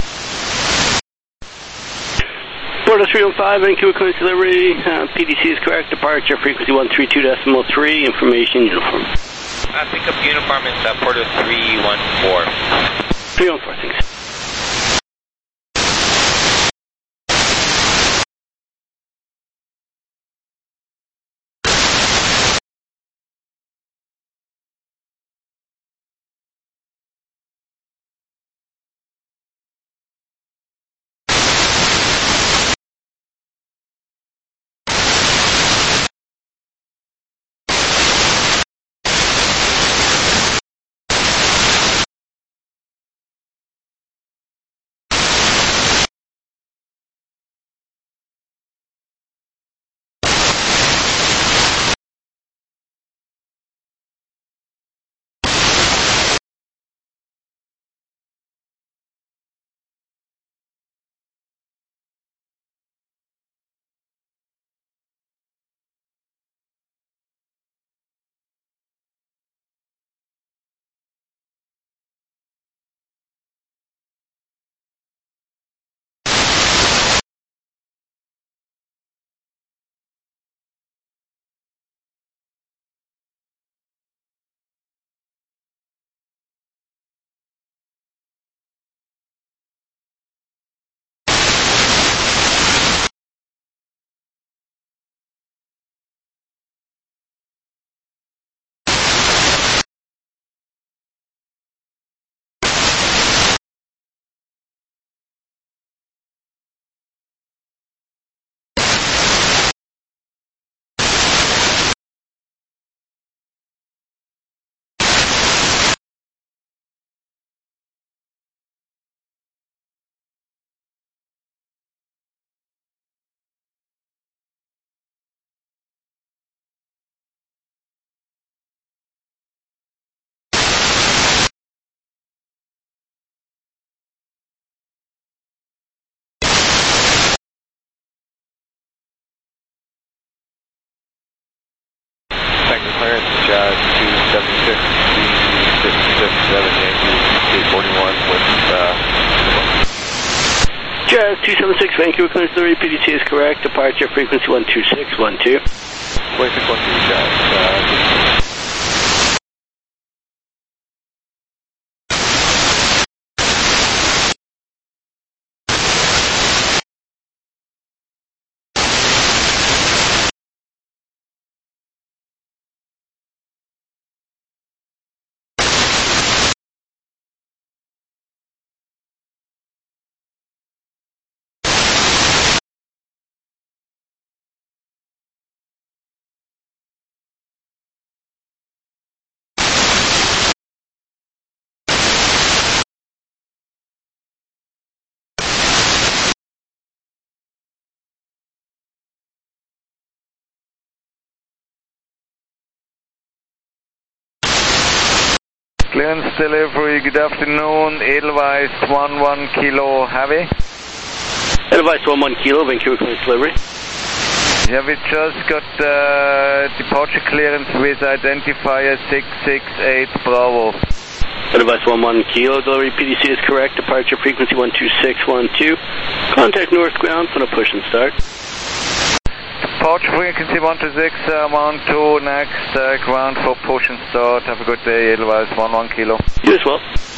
Florida three one five, Vancouver Clearance Delivery, uh, P D C is correct, departure frequency one three two decimal three, information uniform. Uh, pick up uniform is uh, Porter three one four. three one four, thanks. Clearance, Jazz two seventy-six, six six seven, Yankee, eight forty-one with, uh, Jazz two seven six, Vancouver Clearance Delivery, P D C is correct, departure frequency one two six one two. one six one two, Jazz, uh, Clearance delivery, good afternoon, Edelweiss one one Kilo Heavy. Edelweiss one one Kilo, Vancouver clearance delivery. Yeah, we just got uh, departure clearance with identifier six six eight Bravo. Edelweiss one one Kilo, delivery P D C is correct, departure frequency one two six one two. Contact north ground for the push and start. Departure frequency one two six one two, next uh, ground for push and start. Have a good day, Edelweiss one one Kilo. You as well.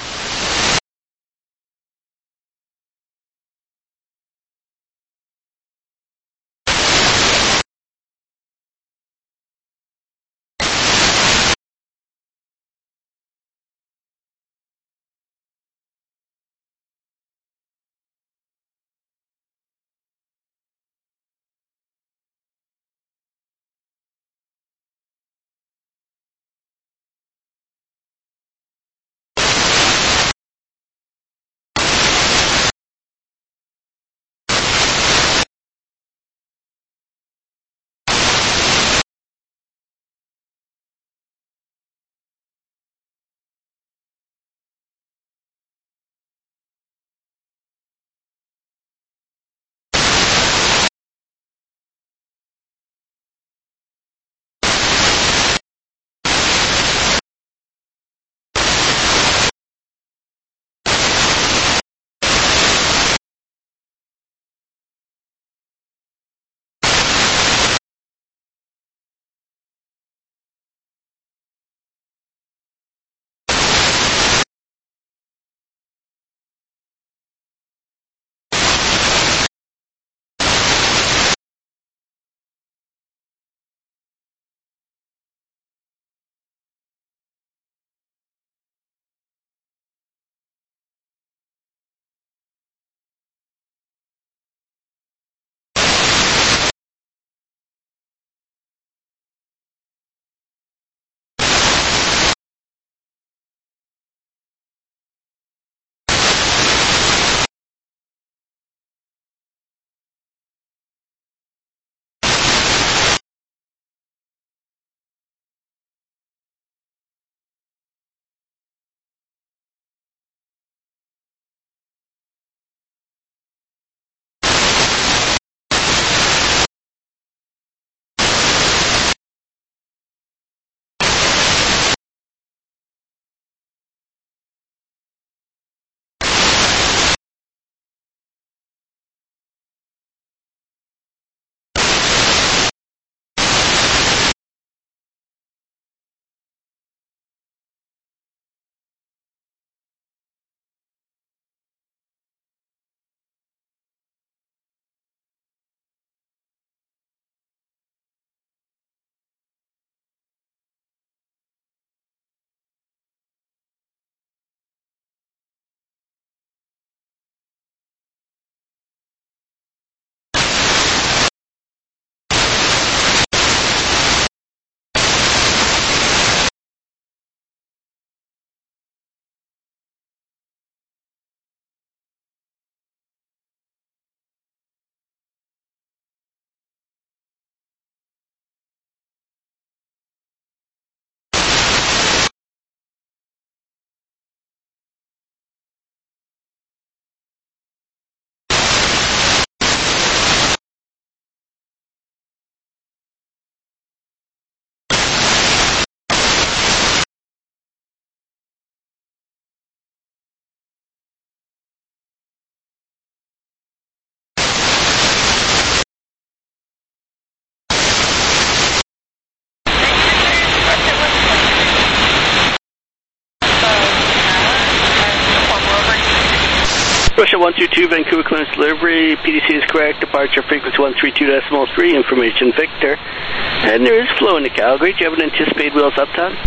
Russia one two two, Vancouver clearance delivery. P D C is correct. Departure frequency one three two decimal three. Information Victor. And there is flow into Calgary. Do you have an anticipated wheels uptime?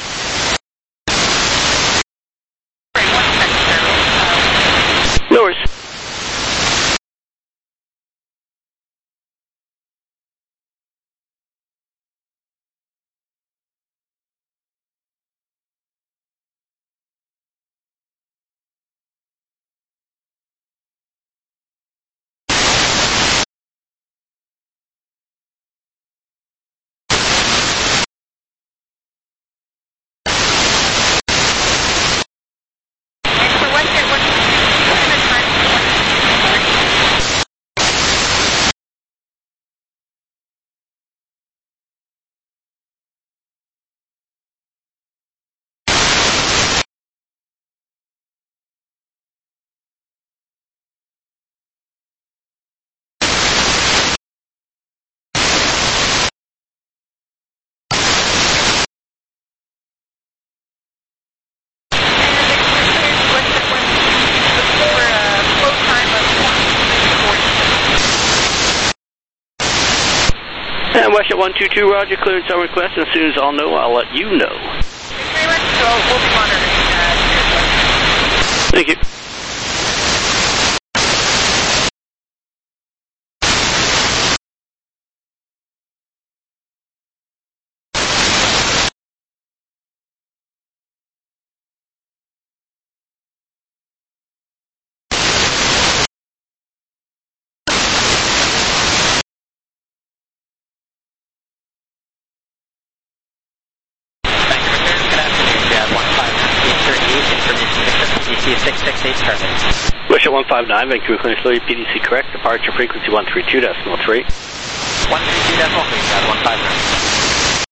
No worries. And Russia one two two, Roger, clearance on request. As soon as I'll know, I'll let you know. Thank you very much. So we'll be monitoring. Uh, Thank you. six six eight target. Russia one five nine, Vancouver clearance Lily, P D C correct, departure frequency one three two decimal three. one three two decimal three, Chad, one five nine.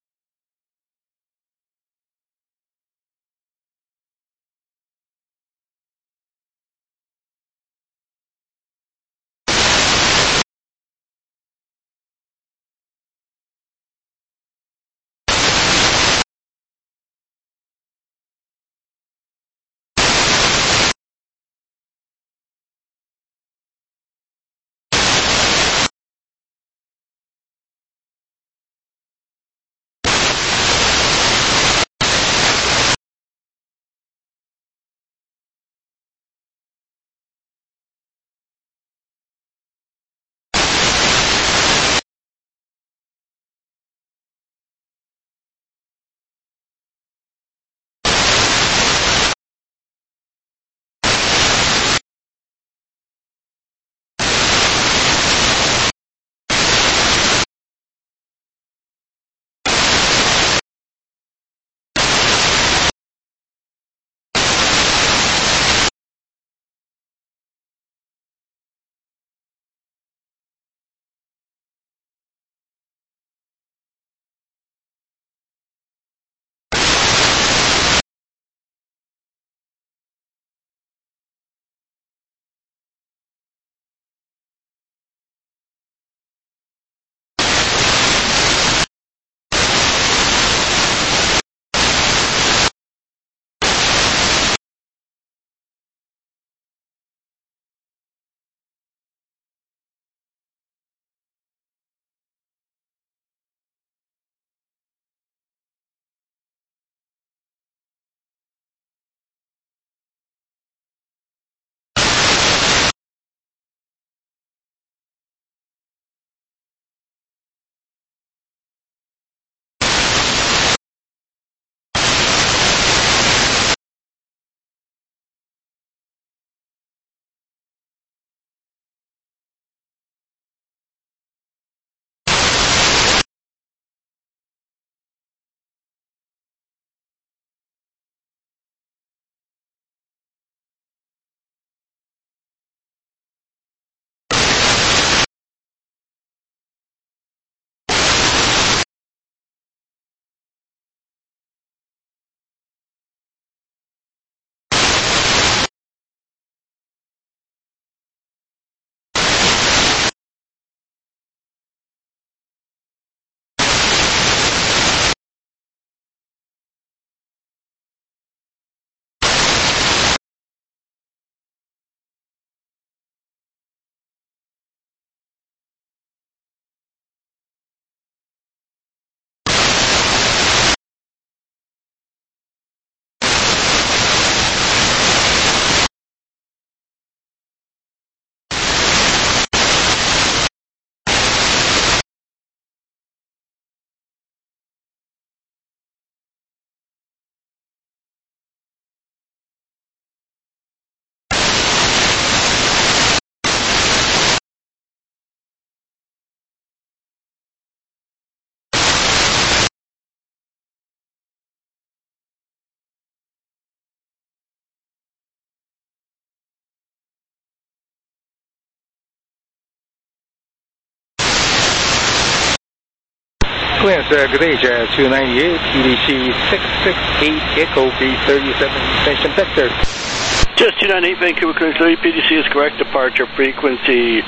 Clearance, uh, good day, Jazz two ninety-eight, P D C six six eight Echo B thirty-seven, Station Vector. Jazz two ninety-eight, Vancouver clearance Lily, P D C is correct, departure frequency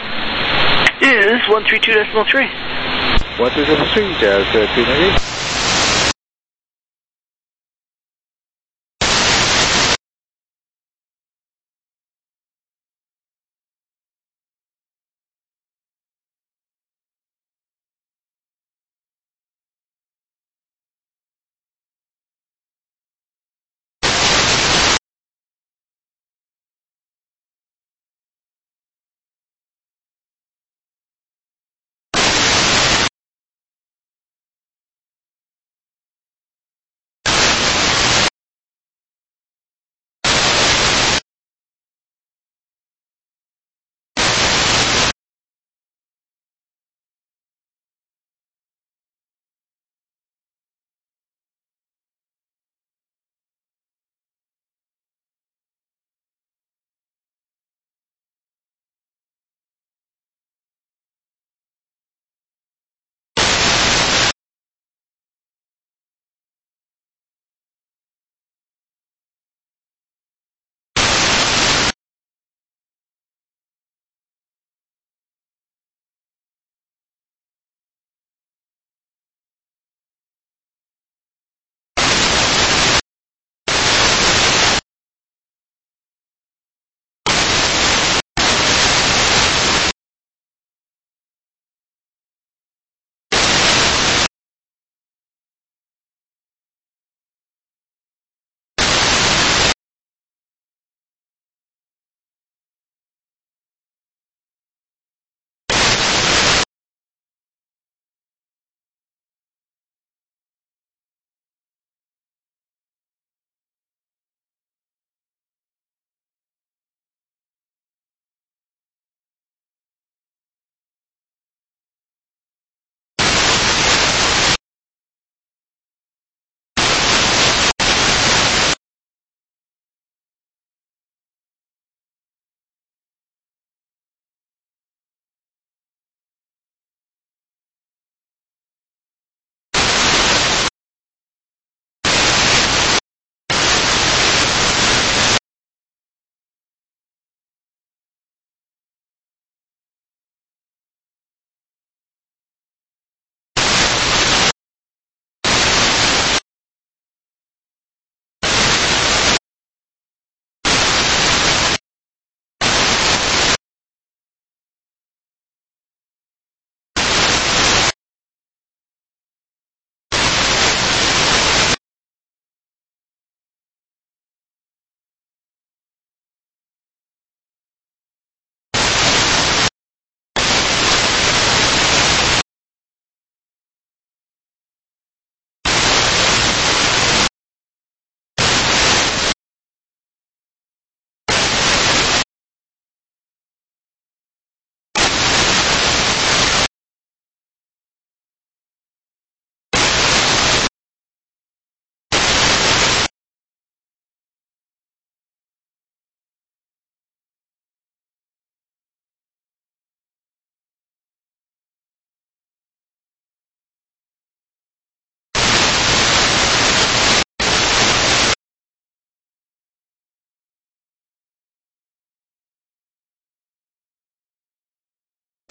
is one three two decimal three. one three two three, Jazz uh, two ninety-eight.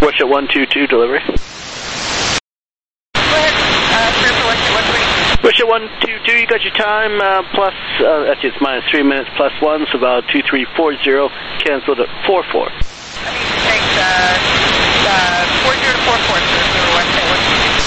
Russia one two two, delivery. Go ahead, uh, clear for Russia one three. Russia one two two, you got your time, uh, plus, uh, actually it's minus three minutes plus one, so about two three four zero, canceled at four four. Thanks, uh, uh, four zero to four four, clear for Russia one two two.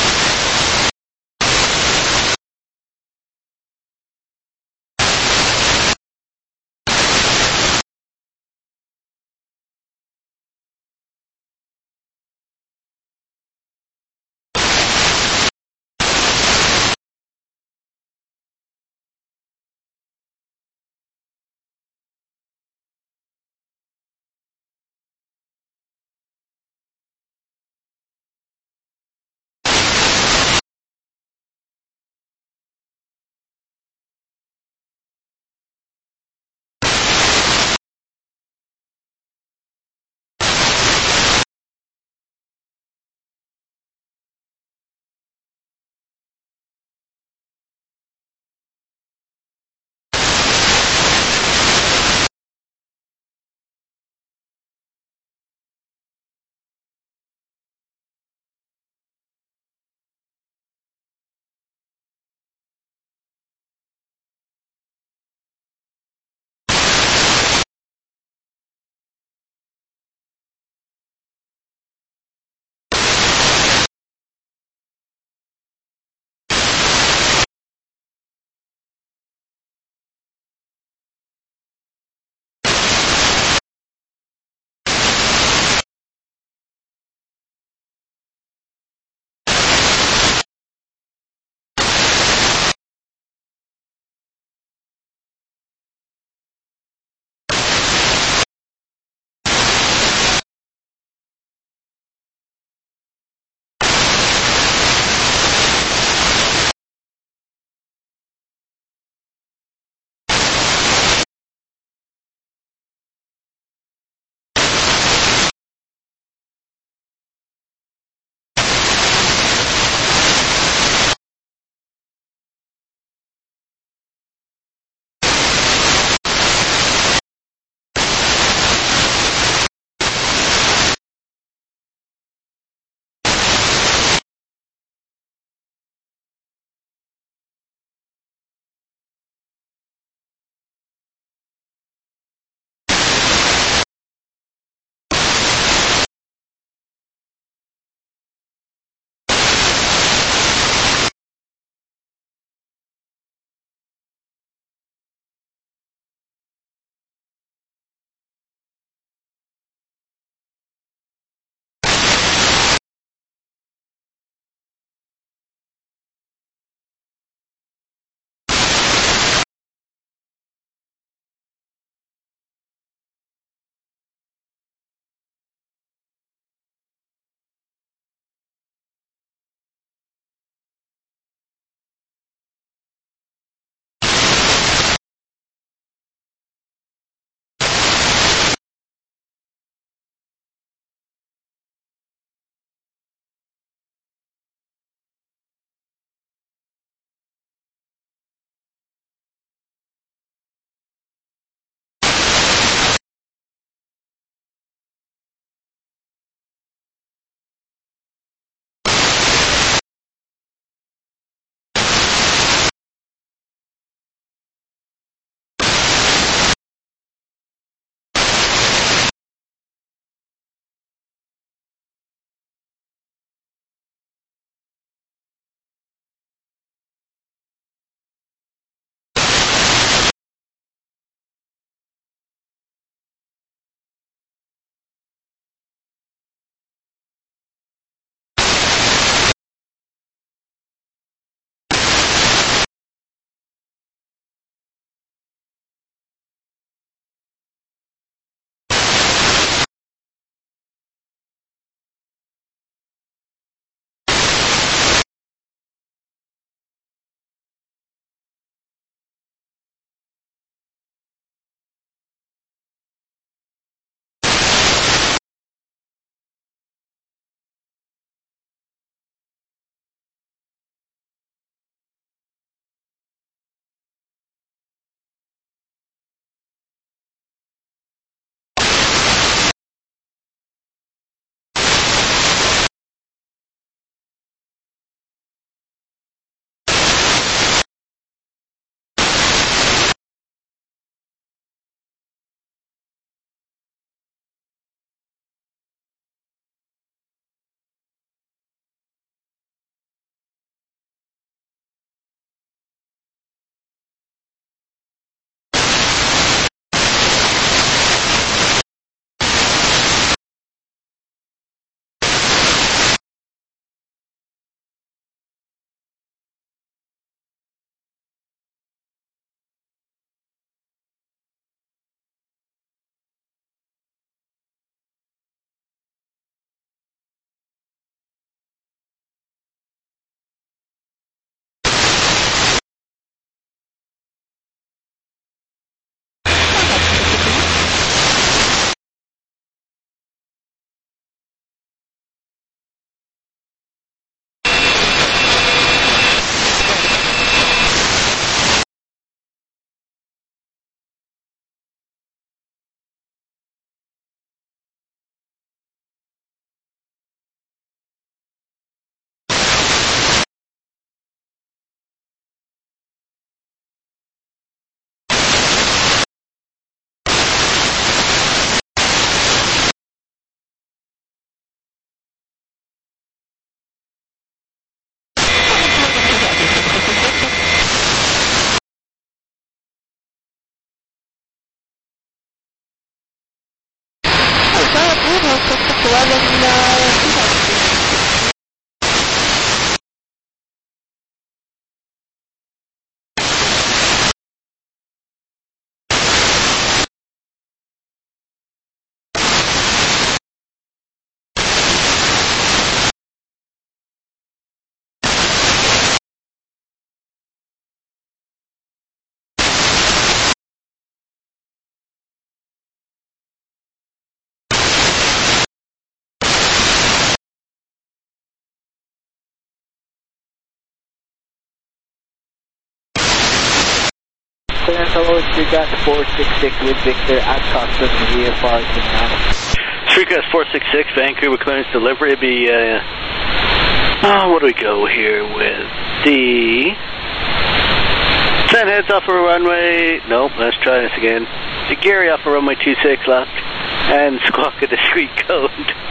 Clearance hello, you got four six six with Victor at Coxton V F R now. Streetcast four six six, Vancouver clearance delivery. It'll be, uh, oh, what do we go here with? The ten heads off of runway, nope, let's try this again. The Gary off of runway two six left, and squawk a discrete code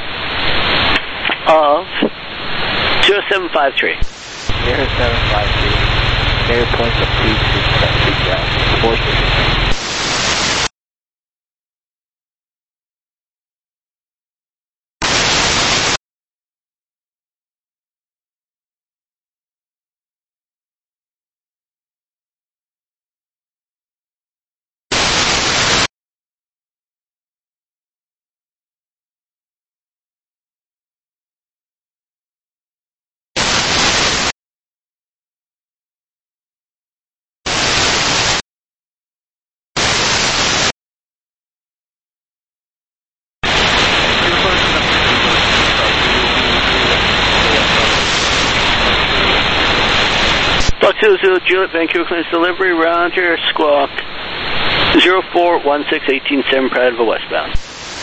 of zero seven five three. zero seven five three. Air point of three six seven, four six six. zero zero Juliet, Vancouver clearance delivery, Roger, squawk zero four one six one eight seven, Prattville westbound.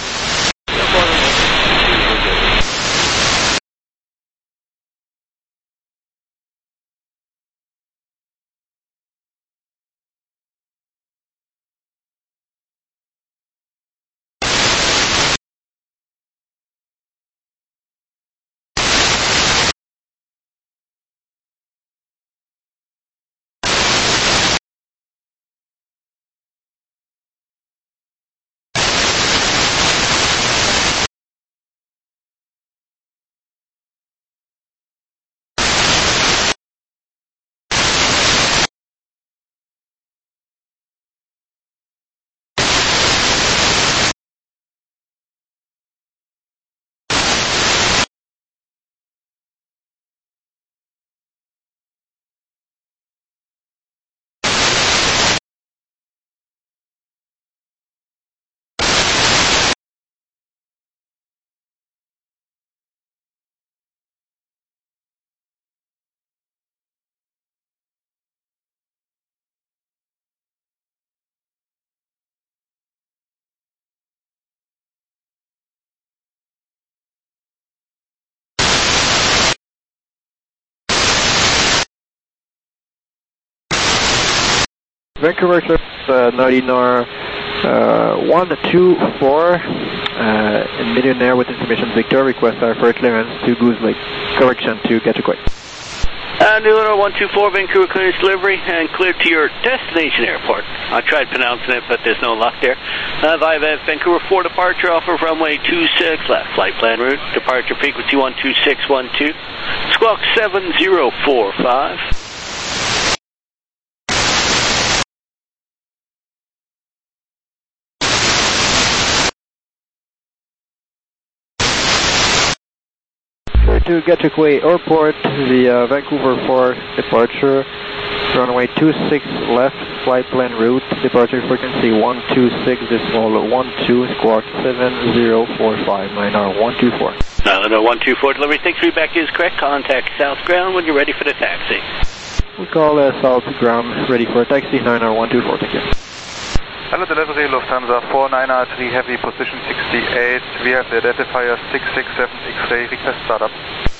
Vancouver Eclipse uh, ninety N R uh, one two four uh, in Millionaire with information Victor, request for clearance to Goose Lake. Correction to Gatwick. Uh, New Lunar one two four, Vancouver clearance delivery, and cleared to your destination airport. I tried pronouncing it, but there's no luck there. Uh, via Vancouver four departure off of runway two six left, flight plan route, departure frequency one two six one two, squawk seven zero four five. To Gatwick Airport, the uh, Vancouver four departure, runway two six left, flight plan route, departure frequency one two six decimal one two, squawk seven zero four five, nine R one two four. nine R one two four, delivery six feedback is correct, contact South Ground when you're ready for the taxi. We call uh, South Ground, ready for a taxi, nine R one two four, thank you. Hello, delivery, Lufthansa four nine R three, heavy, position sixty-eight. We have the identifier six six seven X-ray, request startup.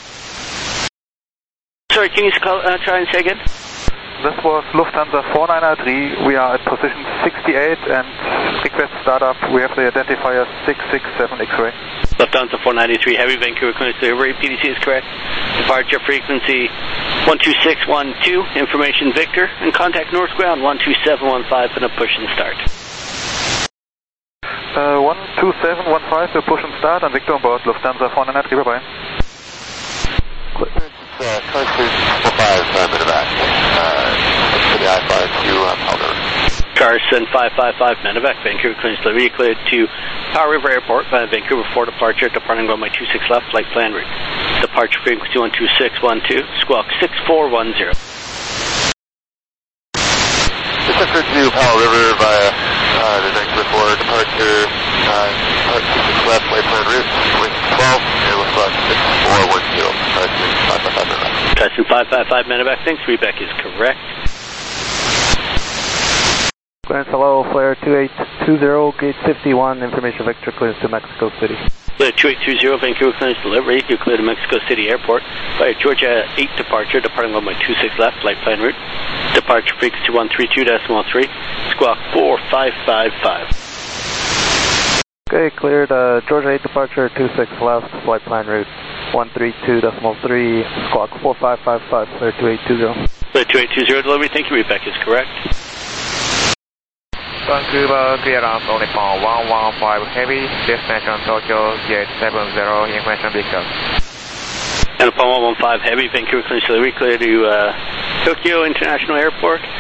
Sorry, can you call, uh, try and say again? This was Lufthansa four nine R three. We are at position sixty-eight and request startup. We have the identifier six six seven X-ray. Lufthansa four ninety-three, heavy, Vancouver clearance delivery, P D C is correct. Departure frequency one two six one two, information Victor, and contact North Ground one two seven one five and a push and start. Uh, one two seven one five, a push and start, and Victor on board, Lufthansa four nine R three, bye-bye. Clearance, uh, Carson four five, uh, medevac, uh, for the I five to uh, Powder. Carson five five five, medevac, Vancouver clearance delivery, cleared to Powder River Airport by Vancouver four departure, departing runway two six left, flight plan route. Departure frequency one two six one two, squawk six four one zero. Departure to Powell River via uh, the Vancouver four departure, uh, two six left, flight plan route, wing twelve, and we'll squawk six four one zero. Carson five five five, medevac. Carson five five five, medevac, thanks, feedback is correct. Clearance, hello, Flare two eight two zero, gate fifty-one, information vector clearance to Mexico City. Flare two eight two zero, Vancouver clearance delivery, you're clear to Mexico City Airport by Georgia eight departure, departing runway two six left, flight plan route, departure frequency one three two point three, squawk four five five five. Okay, cleared, uh, Georgia eight departure, two six left, flight plan route one three two point three, squawk four five five five, Flare two eight two zero. Flare two eight two zero delivery, thank you, Rebecca is correct. Vancouver, clearance only for one one five heavy, destination Tokyo, gate seven zero, information beacon. And upon one one five heavy, Vancouver clearance delivery, clear to uh, Tokyo International Airport.